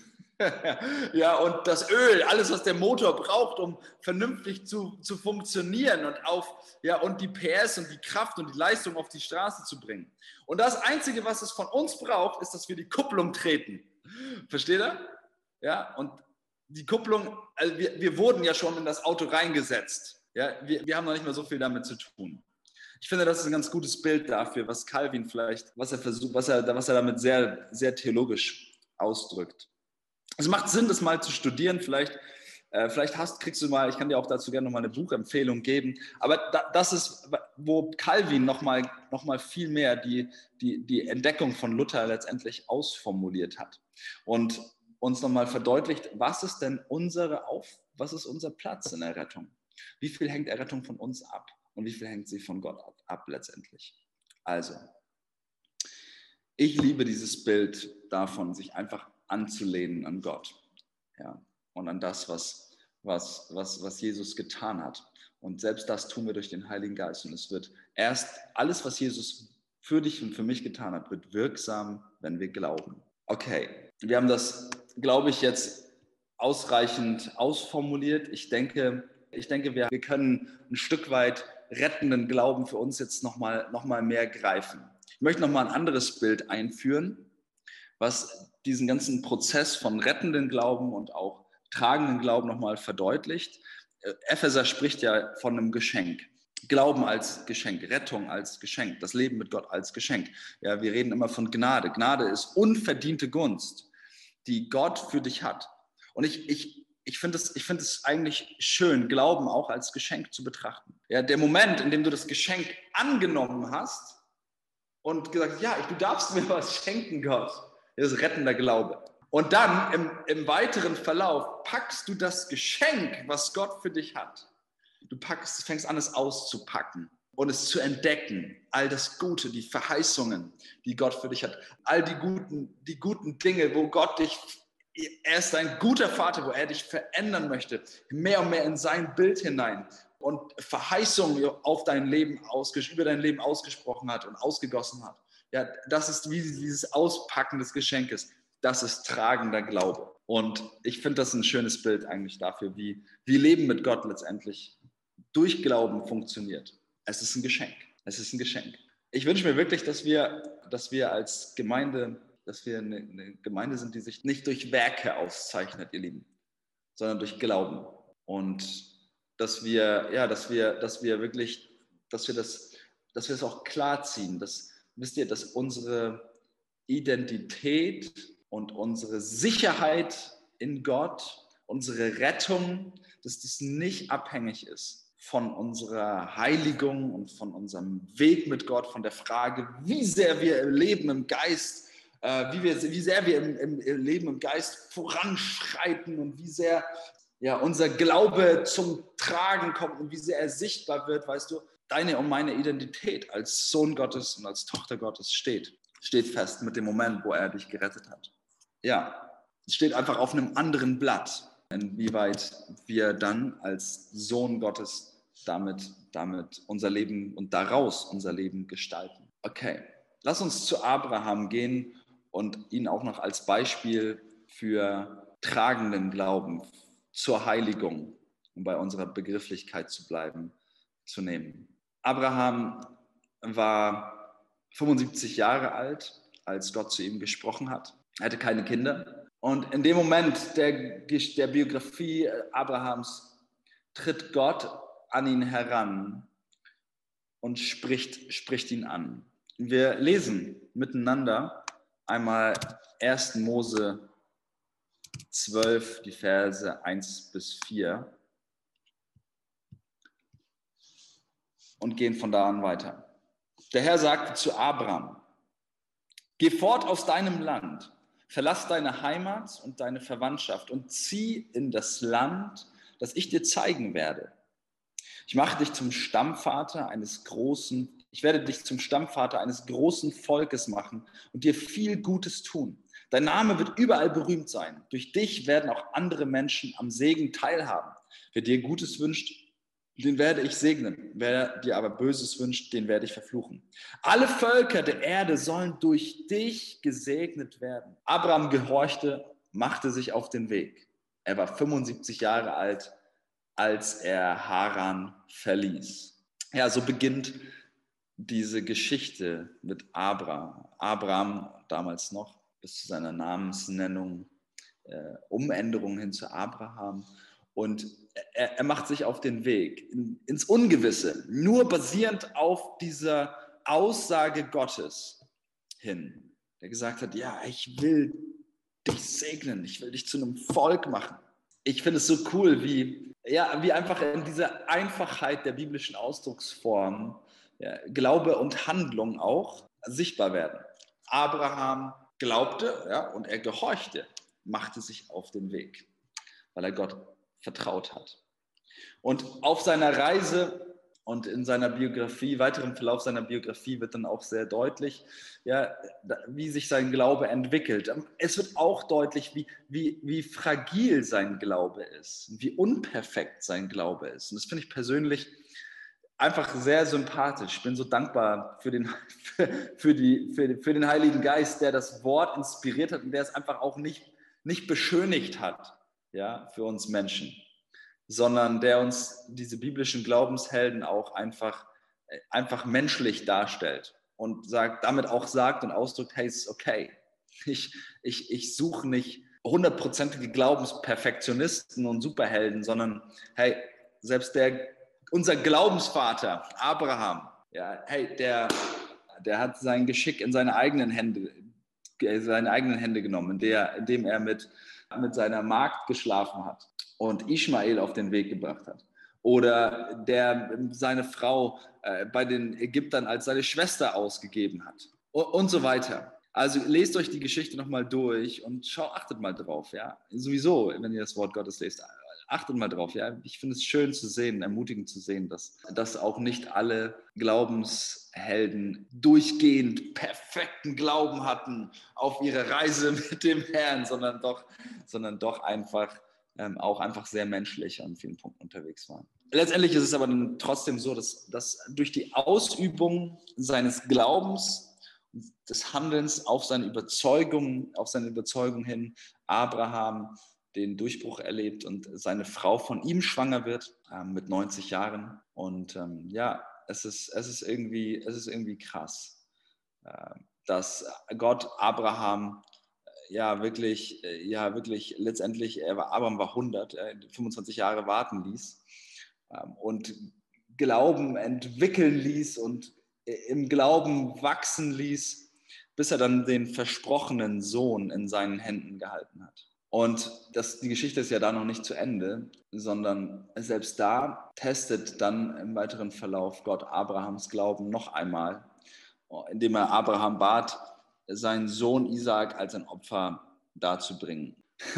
Ja, und das Öl, alles, was der Motor braucht, um vernünftig zu, zu funktionieren und, auf, ja, und die P S und die Kraft und die Leistung auf die Straße zu bringen. Und das Einzige, was es von uns braucht, ist, dass wir die Kupplung treten. Versteht ihr? Ja, und die Kupplung, also wir, wir wurden ja schon in das Auto reingesetzt. Ja, wir, wir haben noch nicht mehr so viel damit zu tun. Ich finde, das ist ein ganz gutes Bild dafür, was Calvin vielleicht, was er versucht, was er, was er damit sehr, sehr theologisch ausdrückt. Es macht Sinn, das mal zu studieren. Vielleicht, äh, vielleicht hast, kriegst du mal, ich kann dir auch dazu gerne noch mal eine Buchempfehlung geben. Aber da, das ist, wo Calvin noch mal, noch mal viel mehr die, die, die Entdeckung von Luther letztendlich ausformuliert hat und uns noch mal verdeutlicht, was ist denn unsere Auf, was ist unser Platz in der Rettung? Wie viel hängt Errettung von uns ab und wie viel hängt sie von Gott ab, ab letztendlich? Also, ich liebe dieses Bild davon, sich einfach anzulehnen an Gott, ja, und an das, was, was, was, was Jesus getan hat. Und selbst das tun wir durch den Heiligen Geist. Und es wird erst alles, was Jesus für dich und für mich getan hat, wird wirksam, wenn wir glauben. Okay, wir haben das, glaube ich, jetzt ausreichend ausformuliert. Ich denke, ich denke wir, wir können ein Stück weit rettenden Glauben für uns jetzt nochmal noch mal mehr greifen. Ich möchte nochmal ein anderes Bild einführen, was diesen ganzen Prozess von rettenden Glauben und auch tragenden Glauben nochmal verdeutlicht. Epheser spricht ja von einem Geschenk. Glauben als Geschenk, Rettung als Geschenk, das Leben mit Gott als Geschenk. Ja, wir reden immer von Gnade. Gnade ist unverdiente Gunst, die Gott für dich hat. Und ich, ich, ich finde es, ich finde es eigentlich schön, Glauben auch als Geschenk zu betrachten. Ja, der Moment, in dem du das Geschenk angenommen hast und gesagt hast, ja, du darfst mir was schenken, Gott, das ist rettender Glaube. Und dann im, im weiteren Verlauf packst du das Geschenk, was Gott für dich hat. Du packst, fängst an, es auszupacken und es zu entdecken. All das Gute, die Verheißungen, die Gott für dich hat. All die guten, die guten Dinge, wo Gott dich, er ist ein guter Vater, wo er dich verändern möchte. Mehr und mehr in sein Bild hinein. Und Verheißungen auf dein Leben, über dein Leben ausgesprochen hat und ausgegossen hat. Ja, das ist wie dieses Auspacken des Geschenkes. Das ist tragender Glaube. Und ich finde das ein schönes Bild eigentlich dafür, wie, wie Leben mit Gott letztendlich durch Glauben funktioniert. Es ist ein Geschenk. Es ist ein Geschenk. Ich wünsche mir wirklich, dass wir, dass wir als Gemeinde, dass wir eine, eine Gemeinde sind, die sich nicht durch Werke auszeichnet, ihr Lieben, sondern durch Glauben. Und dass wir, ja, dass wir, dass wir wirklich, dass wir das, dass wir es auch klar ziehen, dass, wisst ihr, dass unsere Identität und unsere Sicherheit in Gott, unsere Rettung, dass das nicht abhängig ist von unserer Heiligung und von unserem Weg mit Gott, von der Frage, wie sehr wir leben im Geist, äh, wie, wir, wie sehr wir im, im Leben im Geist voranschreiten und wie sehr ja, unser Glaube zum Tragen kommt und wie sehr er sichtbar wird, weißt du, deine und meine Identität als Sohn Gottes und als Tochter Gottes steht, steht fest mit dem Moment, wo er dich gerettet hat. Ja, es steht einfach auf einem anderen Blatt, inwieweit wir dann als Sohn Gottes damit, damit unser Leben und daraus unser Leben gestalten. Okay, lass uns zu Abraham gehen und ihn auch noch als Beispiel für tragenden Glauben, zur Heiligung, um bei unserer Begrifflichkeit zu bleiben, zu nehmen. Abraham war fünfundsiebzig Jahre alt, als Gott zu ihm gesprochen hat. Er hatte keine Kinder. Und in dem Moment der, der Biografie Abrahams tritt Gott an ihn heran und spricht, spricht ihn an. Wir lesen miteinander einmal ersten Mose zwölf, die Verse eins bis vier und gehen von da an weiter. Der Herr sagte zu Abraham: Geh fort aus deinem Land, verlass deine Heimat und deine Verwandtschaft und zieh in das Land, das ich dir zeigen werde. Ich mache dich zum Stammvater eines großen, ich werde dich zum Stammvater eines großen Volkes machen und dir viel Gutes tun. Dein Name wird überall berühmt sein. Durch dich werden auch andere Menschen am Segen teilhaben. Wer dir Gutes wünscht, den werde ich segnen. Wer dir aber Böses wünscht, den werde ich verfluchen. Alle Völker der Erde sollen durch dich gesegnet werden. Abraham gehorchte, machte sich auf den Weg. Er war fünfundsiebzig Jahre alt, als er Haran verließ. Ja, so beginnt diese Geschichte mit Abraham. Abraham damals noch, bis zu seiner Namensnennung, äh, Umänderung hin zu Abraham. Und er, er macht sich auf den Weg in, ins Ungewisse, nur basierend auf dieser Aussage Gottes hin, der gesagt hat, ja, ich will dich segnen, ich will dich zu einem Volk machen. Ich finde es so cool, wie, ja, wie einfach in dieser Einfachheit der biblischen Ausdrucksform ja, Glaube und Handlung auch sichtbar werden. Abraham glaubte, ja, und er gehorchte, machte sich auf den Weg, weil er Gott vertraut hat. Und auf seiner Reise Und in seiner Biografie, weiteren Verlauf seiner Biografie wird dann auch sehr deutlich, ja, wie sich sein Glaube entwickelt. Es wird auch deutlich, wie, wie, wie fragil sein Glaube ist, wie unperfekt sein Glaube ist. Und das finde ich persönlich einfach sehr sympathisch. Ich bin so dankbar für den, für, für, die, für, für den Heiligen Geist, der das Wort inspiriert hat und der es einfach auch nicht, nicht beschönigt hat, ja, für uns Menschen, sondern der uns diese biblischen Glaubenshelden auch einfach, einfach menschlich darstellt und sagt, damit auch sagt und ausdrückt, hey, es ist okay. Ich, ich, ich suche nicht hundertprozentige Glaubensperfektionisten und Superhelden, sondern hey, selbst der, unser Glaubensvater Abraham, ja, hey, der, der hat sein Geschick in seine eigenen Hände, seine eigenen Hände genommen, in der, indem er mit, mit seiner Magd geschlafen hat und Ismael auf den Weg gebracht hat. Oder der seine Frau äh, bei den Ägyptern als seine Schwester ausgegeben hat. Und, und so weiter. Also lest euch die Geschichte nochmal durch und schau, achtet mal drauf. Ja? Sowieso, wenn ihr das Wort Gottes lest, achtet mal drauf. Ja? Ich finde es schön zu sehen, ermutigend zu sehen, dass, dass auch nicht alle Glaubenshelden durchgehend perfekten Glauben hatten auf ihre Reise mit dem Herrn, sondern doch, sondern doch einfach Ähm, auch einfach sehr menschlich an vielen Punkten unterwegs waren. Letztendlich ist es aber dann trotzdem so, dass, dass durch die Ausübung seines Glaubens, des Handelns auf seine Überzeugung, auf seine Überzeugung hin, Abraham den Durchbruch erlebt und seine Frau von ihm schwanger wird ähm, mit neunzig Jahren. Und ähm, ja, es ist, es ist irgendwie, es ist irgendwie krass, äh, dass Gott Abraham ja wirklich, ja wirklich letztendlich, er war, Abraham war hundert, äh, fünfundzwanzig Jahre warten ließ ähm, und Glauben entwickeln ließ und im Glauben wachsen ließ, bis er dann den versprochenen Sohn in seinen Händen gehalten hat. Und das, die Geschichte ist ja da noch nicht zu Ende, sondern selbst da testet dann im weiteren Verlauf Gott Abrahams Glauben noch einmal, indem er Abraham bat, seinen Sohn Isaak als ein Opfer darzubringen.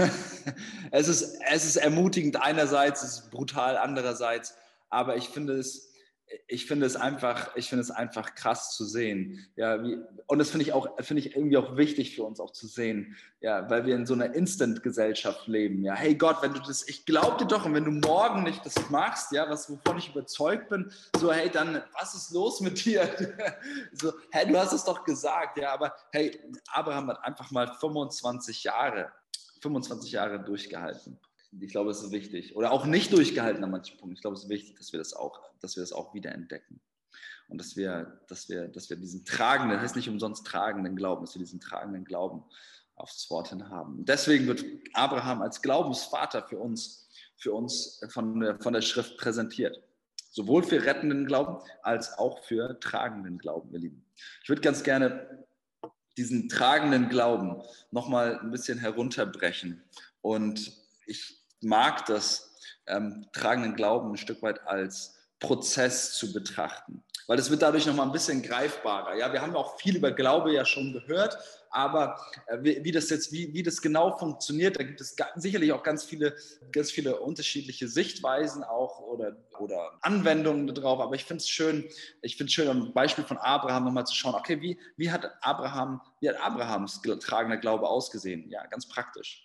es, ist, es ist ermutigend einerseits, es ist brutal andererseits, aber ich finde es, ich finde es einfach, ich finde es einfach krass zu sehen. Ja, wie, und das finde ich auch, finde ich irgendwie auch wichtig für uns auch zu sehen, ja, weil wir in so einer Instant-Gesellschaft leben. Ja, hey Gott, wenn du das, ich glaube dir doch, und wenn du morgen nicht das machst, ja, was wovon ich überzeugt bin, so hey, dann was ist los mit dir? so, hey, du hast es doch gesagt, ja, aber hey, Abraham hat einfach mal fünfundzwanzig Jahre, fünfundzwanzig Jahre durchgehalten. Ich glaube, es ist wichtig. Oder auch nicht durchgehalten an manchen Punkten. Ich glaube, es ist wichtig, dass wir das auch, dass wir das auch wieder entdecken. Und dass wir, dass wir, dass wir diesen tragenden, das heißt nicht umsonst tragenden Glauben, dass wir diesen tragenden Glauben aufs Wort hin haben. Und deswegen wird Abraham als Glaubensvater für uns, für uns von der, von der Schrift präsentiert. Sowohl für rettenden Glauben als auch für tragenden Glauben, ihr Lieben. Ich würde ganz gerne diesen tragenden Glauben nochmal ein bisschen herunterbrechen. Und ich mag das, ähm, tragenden Glauben ein Stück weit als Prozess zu betrachten. Weil es wird dadurch nochmal ein bisschen greifbarer. Ja, wir haben auch viel über Glaube ja schon gehört, aber äh, wie, wie das jetzt, wie, wie das genau funktioniert, da gibt es ga, sicherlich auch ganz viele, ganz viele unterschiedliche Sichtweisen auch oder, oder Anwendungen darauf. Aber ich finde es schön, ich finde es schön, am Beispiel von Abraham nochmal zu schauen, okay, wie, wie hat Abraham, wie hat Abrahams tragender Glaube ausgesehen? Ja, ganz praktisch.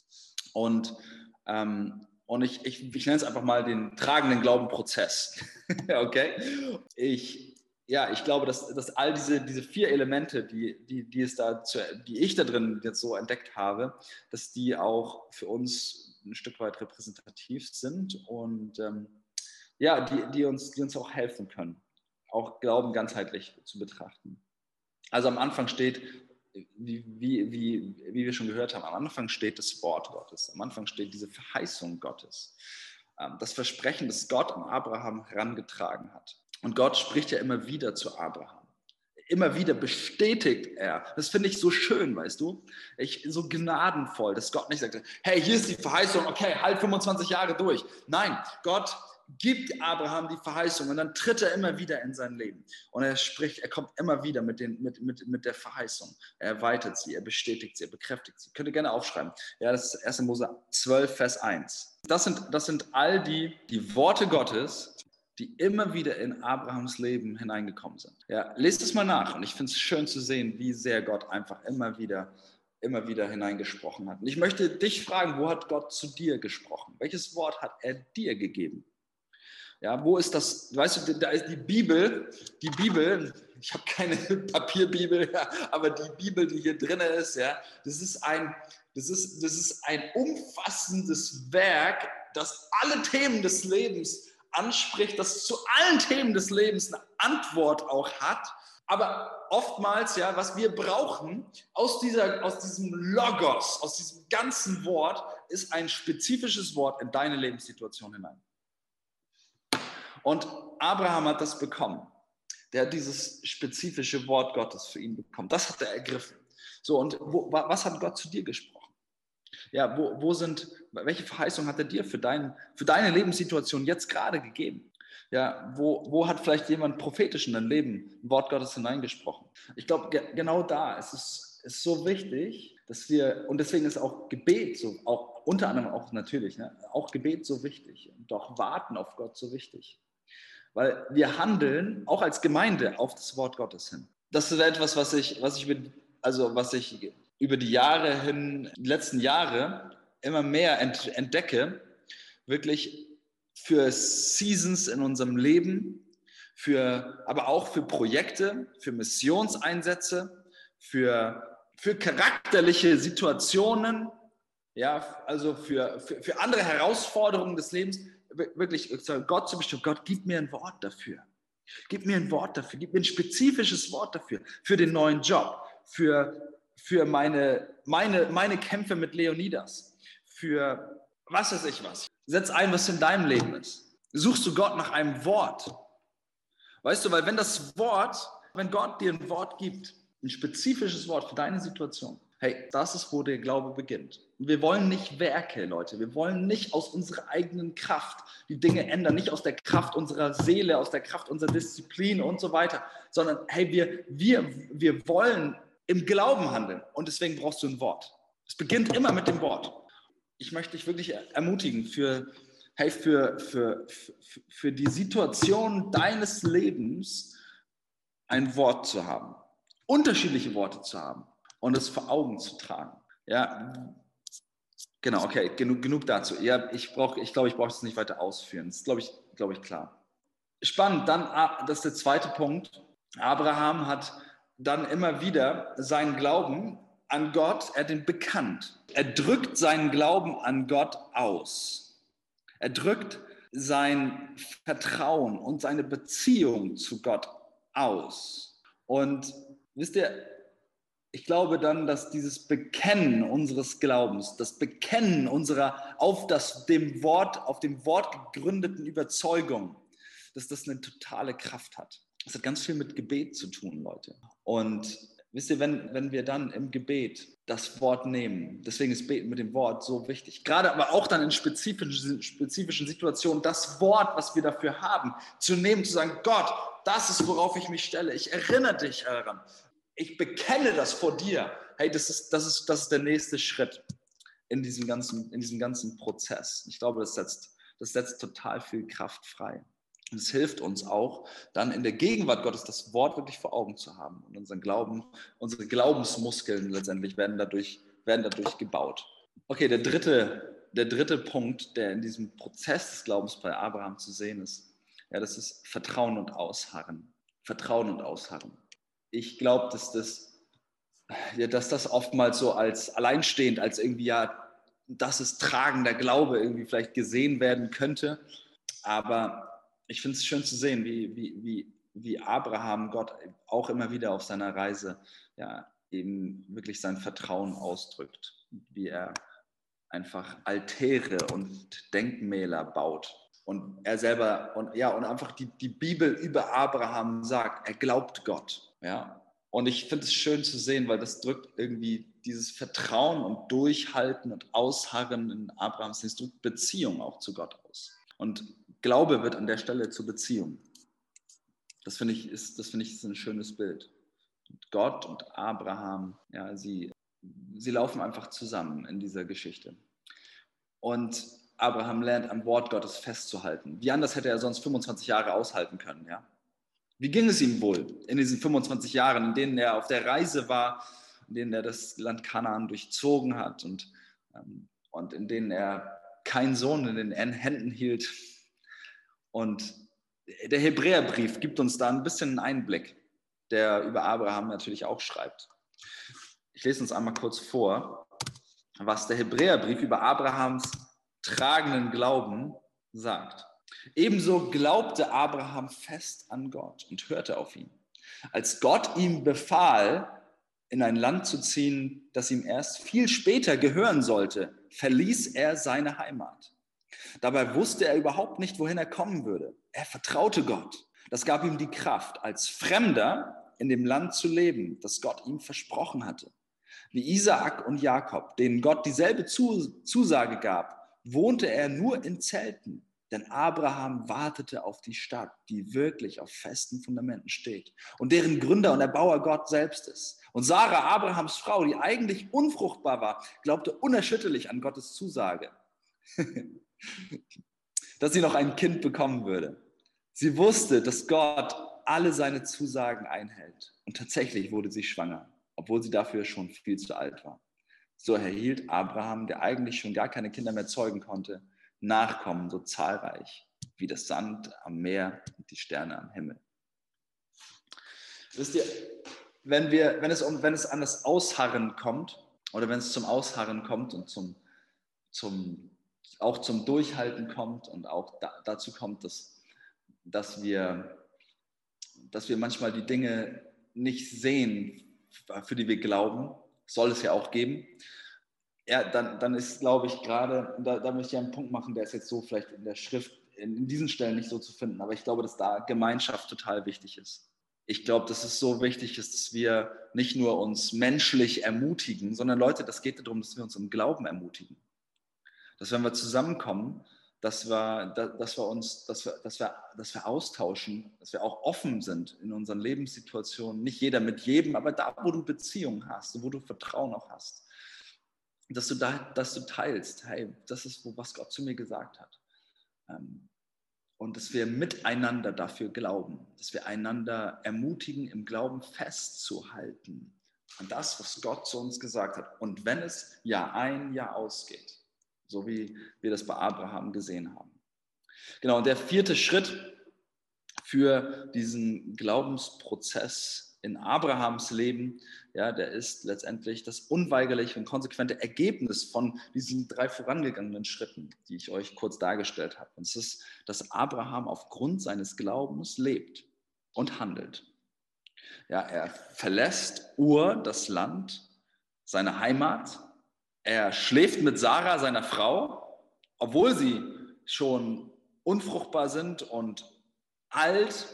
Und ähm, Und ich, ich, ich nenne es einfach mal den tragenden Glaubenprozess. okay? Ich, ja, ich glaube, dass, dass all diese, diese vier Elemente, die, die, die, es da zu, die ich da drin jetzt so entdeckt habe, dass die auch für uns ein Stück weit repräsentativ sind und ähm, ja, die, die, uns, die uns auch helfen können, auch Glauben ganzheitlich zu betrachten. Also am Anfang steht, Wie, wie, wie, wie wir schon gehört haben, am Anfang steht das Wort Gottes, am Anfang steht diese Verheißung Gottes, das Versprechen, das Gott an Abraham herangetragen hat. Und Gott spricht ja immer wieder zu Abraham. Immer wieder bestätigt er. Das finde ich so schön, weißt du? Ich, so gnadenvoll, dass Gott nicht sagt, hey, hier ist die Verheißung, okay, halt fünfundzwanzig Jahre durch. Nein, Gott gibt Abraham die Verheißung und dann tritt er immer wieder in sein Leben. Und er spricht, er kommt immer wieder mit, den, mit, mit, mit der Verheißung. Er erweitert sie, er bestätigt sie, er bekräftigt sie. Könnt ihr gerne aufschreiben. Ja, das ist erster Mose zwölf, Vers eins. Das sind, das sind all die, die Worte Gottes, die immer wieder in Abrahams Leben hineingekommen sind. Ja, lest es mal nach und ich finde es schön zu sehen, wie sehr Gott einfach immer wieder, immer wieder hineingesprochen hat. Und ich möchte dich fragen, wo hat Gott zu dir gesprochen? Welches Wort hat er dir gegeben? Ja, wo ist das, weißt du, da ist die Bibel, die Bibel, ich habe keine Papierbibel, ja, aber die Bibel, die hier drin ist, ja, das ist ein, das ist, das ist ein umfassendes Werk, das alle Themen des Lebens anspricht, das zu allen Themen des Lebens eine Antwort auch hat. Aber oftmals, ja, was wir brauchen aus, dieser, aus diesem Logos, aus diesem ganzen Wort, ist ein spezifisches Wort in deine Lebenssituation hinein. Und Abraham hat das bekommen. Der hat dieses spezifische Wort Gottes für ihn bekommen. Das hat er ergriffen. So, und wo, was hat Gott zu dir gesprochen? Ja, wo, wo sind, welche Verheißung hat er dir für, dein, für deine Lebenssituation jetzt gerade gegeben? Ja, wo, wo hat vielleicht jemand prophetisch in dein Leben ein Wort Gottes hineingesprochen? Ich glaube, ge- genau da ist es ist so wichtig, dass wir, und deswegen ist auch Gebet so, auch unter anderem auch natürlich, ne, auch Gebet so wichtig und auch Warten auf Gott so wichtig. Weil wir handeln auch als Gemeinde auf das Wort Gottes hin. Das ist etwas, was ich, was ich, also was ich über die Jahre hin, die letzten Jahre immer mehr entdecke, wirklich für Seasons in unserem Leben, für, aber auch für Projekte, für Missionseinsätze, für, für charakterliche Situationen, ja, also für, für, für andere Herausforderungen des Lebens, wirklich Gott zu bestimmen, Gott, gib mir ein Wort dafür. Gib mir ein Wort dafür, gib mir ein spezifisches Wort dafür, für den neuen Job, für, für meine, meine, meine Kämpfe mit Leonidas, für was weiß ich was. Setz ein, was in deinem Leben ist. Suchst du Gott nach einem Wort? Weißt du, weil wenn das Wort, wenn Gott dir ein Wort gibt, ein spezifisches Wort für deine Situation, hey, das ist, wo der Glaube beginnt. Und wir wollen nicht Werke, Leute. Wir wollen nicht aus unserer eigenen Kraft die Dinge ändern, nicht aus der Kraft unserer Seele, aus der Kraft unserer Disziplin und so weiter, sondern hey, wir, wir, wir wollen im Glauben handeln und deswegen brauchst du ein Wort. Es beginnt immer mit dem Wort. Ich möchte dich wirklich ermutigen, für, hey, für, für, für, für die Situation deines Lebens ein Wort zu haben, unterschiedliche Worte zu haben und es vor Augen zu tragen. Ja, genau, okay, genug, genug dazu. Ja, ich brauche, ich glaube, ich brauche es nicht weiter ausführen. Das ist, glaube ich, glaube ich, klar. Spannend, dann, das ist der zweite Punkt. Abraham hat dann immer wieder seinen Glauben an Gott, er hat ihn bekannt. Er drückt seinen Glauben an Gott aus. Er drückt sein Vertrauen und seine Beziehung zu Gott aus. Und wisst ihr, ich glaube dann, dass dieses Bekennen unseres Glaubens, das Bekennen unserer auf das, dem Wort, auf dem Wort gegründeten Überzeugung, dass das eine totale Kraft hat. Das hat ganz viel mit Gebet zu tun, Leute. Und wisst ihr, wenn, wenn wir dann im Gebet das Wort nehmen, deswegen ist Beten mit dem Wort so wichtig, gerade aber auch dann in spezifischen, spezifischen Situationen, das Wort, was wir dafür haben, zu nehmen, zu sagen, Gott, das ist, worauf ich mich stelle. Ich erinnere dich daran. Ich bekenne das vor dir. Hey, das ist, das ist, das ist der nächste Schritt in diesem ganzen, in diesem ganzen Prozess. Ich glaube, das setzt, das setzt total viel Kraft frei. Und es hilft uns auch, dann in der Gegenwart Gottes das Wort wirklich vor Augen zu haben. Und unseren Glauben, unsere Glaubensmuskeln letztendlich werden dadurch, werden dadurch gebaut. Okay, der dritte, der dritte Punkt, der in diesem Prozess des Glaubens bei Abraham zu sehen ist, ja, das ist Vertrauen und Ausharren. Vertrauen und Ausharren. Ich glaube, dass das, ja, dass das oftmals so als alleinstehend, als irgendwie, ja, das ist tragender Glaube irgendwie vielleicht gesehen werden könnte. Aber ich finde es schön zu sehen, wie, wie, wie, wie Abraham Gott auch immer wieder auf seiner Reise ja, eben wirklich sein Vertrauen ausdrückt. Wie er einfach Altäre und Denkmäler baut. Und er selber, und ja, und einfach die, die Bibel über Abraham sagt, er glaubt Gott. Ja. Und ich finde es schön zu sehen, weil das drückt irgendwie dieses Vertrauen und Durchhalten und Ausharren in Abrahams, das drückt Beziehung auch zu Gott aus. Und Glaube wird an der Stelle zur Beziehung. Das finde ich, ist, das finde ich ist ein schönes Bild. Gott und Abraham, ja, sie, sie laufen einfach zusammen in dieser Geschichte. Und Abraham lernt, am Wort Gottes festzuhalten. Wie anders hätte er sonst fünfundzwanzig Jahre aushalten können, ja? Wie ging es ihm wohl in diesen fünfundzwanzig Jahren, in denen er auf der Reise war, in denen er das Land Kanaan durchzogen hat und, ähm, und in denen er keinen Sohn in den Händen hielt? Und der Hebräerbrief gibt uns da ein bisschen einen Einblick, der über Abraham natürlich auch schreibt. Ich lese uns einmal kurz vor, was der Hebräerbrief über Abrahams tragenden Glauben sagt. Ebenso glaubte Abraham fest an Gott und hörte auf ihn. Als Gott ihm befahl, in ein Land zu ziehen, das ihm erst viel später gehören sollte, verließ er seine Heimat. Dabei wusste er überhaupt nicht, wohin er kommen würde. Er vertraute Gott. Das gab ihm die Kraft, als Fremder in dem Land zu leben, das Gott ihm versprochen hatte. Wie Isaak und Jakob, denen Gott dieselbe Zusage gab, wohnte er nur in Zelten. Denn Abraham wartete auf die Stadt, die wirklich auf festen Fundamenten steht und deren Gründer und Erbauer Gott selbst ist. Und Sarah, Abrahams Frau, die eigentlich unfruchtbar war, glaubte unerschütterlich an Gottes Zusage, dass sie noch ein Kind bekommen würde. Sie wusste, dass Gott alle seine Zusagen einhält. Und tatsächlich wurde sie schwanger, obwohl sie dafür schon viel zu alt war. So erhielt Abraham, der eigentlich schon gar keine Kinder mehr zeugen konnte, Nachkommen so zahlreich wie das Sand am Meer und die Sterne am Himmel. Wisst ihr, wenn, wir, wenn, es, um, wenn es an das Ausharren kommt oder wenn es zum Ausharren kommt und zum, zum, auch zum Durchhalten kommt und auch da, dazu kommt, dass, dass, wir, dass wir manchmal die Dinge nicht sehen, für die wir glauben, soll es ja auch geben. Ja, dann, dann ist, glaube ich, gerade, da, da möchte ich einen Punkt machen, der ist jetzt so vielleicht in der Schrift, in, in diesen Stellen nicht so zu finden, aber ich glaube, dass da Gemeinschaft total wichtig ist. Ich glaube, dass es so wichtig ist, dass wir nicht nur uns menschlich ermutigen, sondern Leute, das geht darum, dass wir uns im Glauben ermutigen. Dass wenn wir zusammenkommen, dass wir, dass wir uns, dass wir, dass wir, dass wir austauschen, dass wir auch offen sind in unseren Lebenssituationen, nicht jeder mit jedem, aber da, wo du Beziehungen hast, wo du Vertrauen auch hast. Dass du, da, dass du teilst, hey, das ist, was Gott zu mir gesagt hat. Und dass wir miteinander dafür glauben, dass wir einander ermutigen, im Glauben festzuhalten an das, was Gott zu uns gesagt hat. Und wenn es Jahr ein, Jahr ausgeht, so wie wir das bei Abraham gesehen haben. Genau, und der vierte Schritt für diesen Glaubensprozess in Abrahams Leben, ja, der ist letztendlich das unweigerliche und konsequente Ergebnis von diesen drei vorangegangenen Schritten, die ich euch kurz dargestellt habe. Und es ist, dass Abraham aufgrund seines Glaubens lebt und handelt. Ja, er verlässt Ur, das Land, seine Heimat. Er schläft mit Sarah, seiner Frau, obwohl sie schon unfruchtbar sind und alt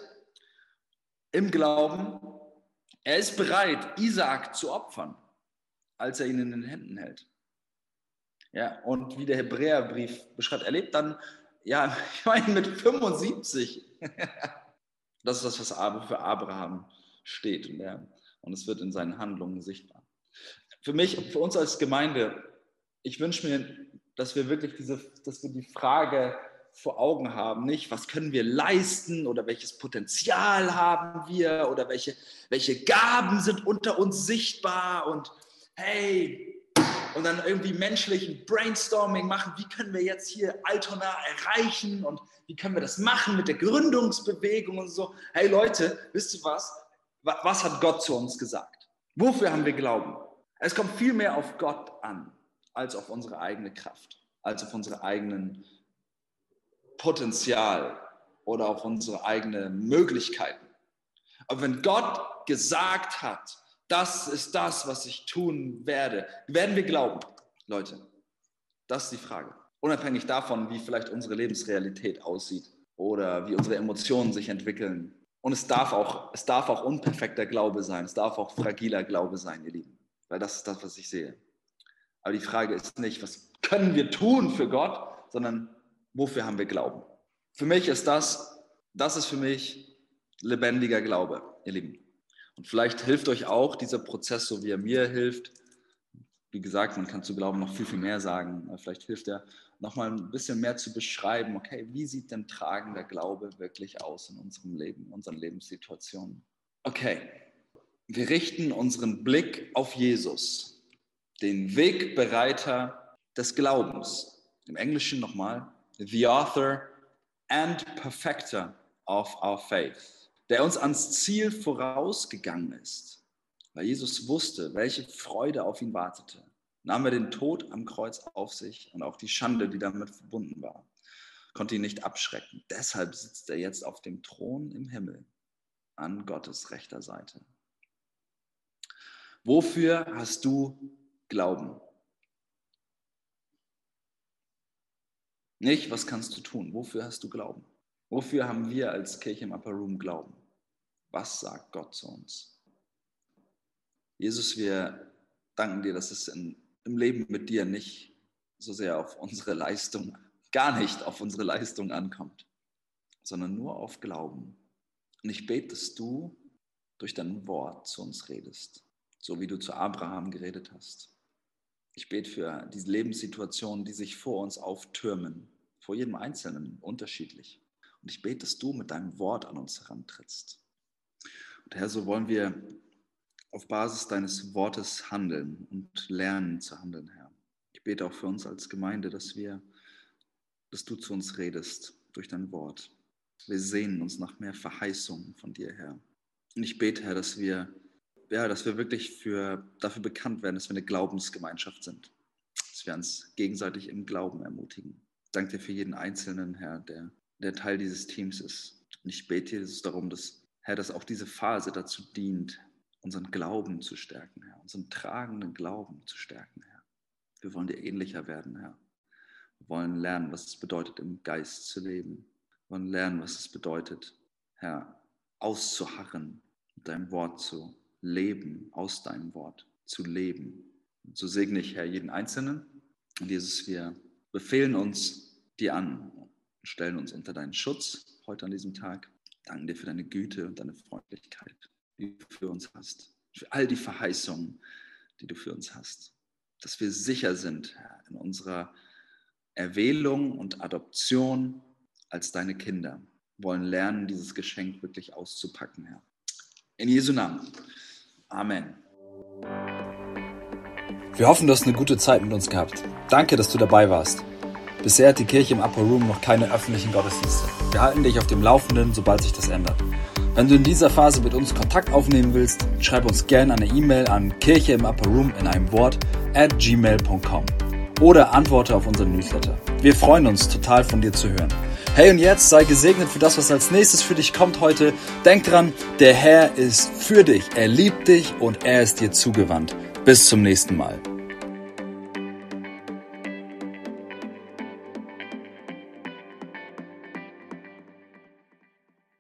im Glauben. Er ist bereit, Isaak zu opfern, als er ihn in den Händen hält. Ja, und wie der Hebräerbrief beschreibt, er lebt dann, ja, ich meine, mit fünfundsiebzig. Das ist das, was für Abraham steht. Und, er, und es wird in seinen Handlungen sichtbar. Für mich, für uns als Gemeinde, ich wünsche mir, dass wir wirklich diese, dass wir die Frage vor Augen haben, nicht, was können wir leisten oder welches Potenzial haben wir oder welche, welche Gaben sind unter uns sichtbar und hey, und dann irgendwie menschlichen Brainstorming machen, wie können wir jetzt hier Altona erreichen und wie können wir das machen mit der Gründungsbewegung und so. Hey Leute, wisst ihr was? Was hat Gott zu uns gesagt? Wofür haben wir Glauben? Es kommt viel mehr auf Gott an, als auf unsere eigene Kraft, als auf unsere eigenen Potenzial oder auf unsere eigenen Möglichkeiten. Aber wenn Gott gesagt hat, das ist das, was ich tun werde, werden wir glauben, Leute. Das ist die Frage. Unabhängig davon, wie vielleicht unsere Lebensrealität aussieht oder wie unsere Emotionen sich entwickeln. Und es darf auch, es darf auch unperfekter Glaube sein, es darf auch fragiler Glaube sein, ihr Lieben. Weil das ist das, was ich sehe. Aber die Frage ist nicht, was können wir tun für Gott, sondern wofür haben wir Glauben? Für mich ist das, das ist für mich lebendiger Glaube, ihr Lieben. Und vielleicht hilft euch auch dieser Prozess, so wie er mir hilft. Wie gesagt, man kann zu Glauben noch viel, viel mehr sagen. Aber vielleicht hilft er, nochmal ein bisschen mehr zu beschreiben, okay, wie sieht denn tragender Glaube wirklich aus in unserem Leben, in unseren Lebenssituationen? Okay, wir richten unseren Blick auf Jesus, den Wegbereiter des Glaubens. Im Englischen nochmal, the author and perfecter of our faith, der uns ans Ziel vorausgegangen ist, weil Jesus wusste, welche Freude auf ihn wartete. Nahm er den Tod am Kreuz auf sich und auch die Schande, die damit verbunden war, konnte ihn nicht abschrecken. Deshalb sitzt er jetzt auf dem Thron im Himmel an Gottes rechter Seite. Wofür hast du Glauben? Nicht, was kannst du tun? Wofür hast du Glauben? Wofür haben wir als Kirche im Upper Room Glauben? Was sagt Gott zu uns? Jesus, wir danken dir, dass es in, im Leben mit dir nicht so sehr auf unsere Leistung, gar nicht auf unsere Leistung ankommt, sondern nur auf Glauben. Und ich bete, dass du durch dein Wort zu uns redest, so wie du zu Abraham geredet hast. Ich bete für diese Lebenssituationen, die sich vor uns auftürmen, vor jedem Einzelnen unterschiedlich. Und ich bete, dass du mit deinem Wort an uns herantrittst. Und Herr, so wollen wir auf Basis deines Wortes handeln und lernen zu handeln, Herr. Ich bete auch für uns als Gemeinde, dass wir, dass du zu uns redest durch dein Wort. Wir sehnen uns nach mehr Verheißungen von dir, Herr. Und ich bete, Herr, dass wir, ja, dass wir wirklich für, dafür bekannt werden, dass wir eine Glaubensgemeinschaft sind. Dass wir uns gegenseitig im Glauben ermutigen. Ich danke dir für jeden Einzelnen, Herr, der, der Teil dieses Teams ist. Und ich bete dir darum, dass, Herr, dass auch diese Phase dazu dient, unseren Glauben zu stärken, Herr, unseren tragenden Glauben zu stärken, Herr. Wir wollen dir ähnlicher werden, Herr. Wir wollen lernen, was es bedeutet, im Geist zu leben. Wir wollen lernen, was es bedeutet, Herr, auszuharren, mit deinem Wort zu leben, aus deinem Wort zu leben. Und so segne ich, Herr, jeden Einzelnen. Und Jesus, wir befehlen uns dir an und stellen uns unter deinen Schutz heute an diesem Tag. Danken dir für deine Güte und deine Freundlichkeit, die du für uns hast, für all die Verheißungen, die du für uns hast, dass wir sicher sind, Herr, in unserer Erwählung und Adoption als deine Kinder. Wir wollen lernen, dieses Geschenk wirklich auszupacken, Herr. In Jesu Namen. Amen. Wir hoffen, du hast eine gute Zeit mit uns gehabt. Danke, dass du dabei warst. Bisher hat die Kirche im Upper Room noch keine öffentlichen Gottesdienste. Wir halten dich auf dem Laufenden, sobald sich das ändert. Wenn du in dieser Phase mit uns Kontakt aufnehmen willst, schreib uns gerne eine E-Mail an kirche im Upper Room in einem Wort at gmail punkt com oder antworte auf unseren Newsletter. Wir freuen uns total von dir zu hören. Hey, und jetzt sei gesegnet für das, was als nächstes für dich kommt heute. Denk dran, der Herr ist für dich, er liebt dich und er ist dir zugewandt. Bis zum nächsten Mal.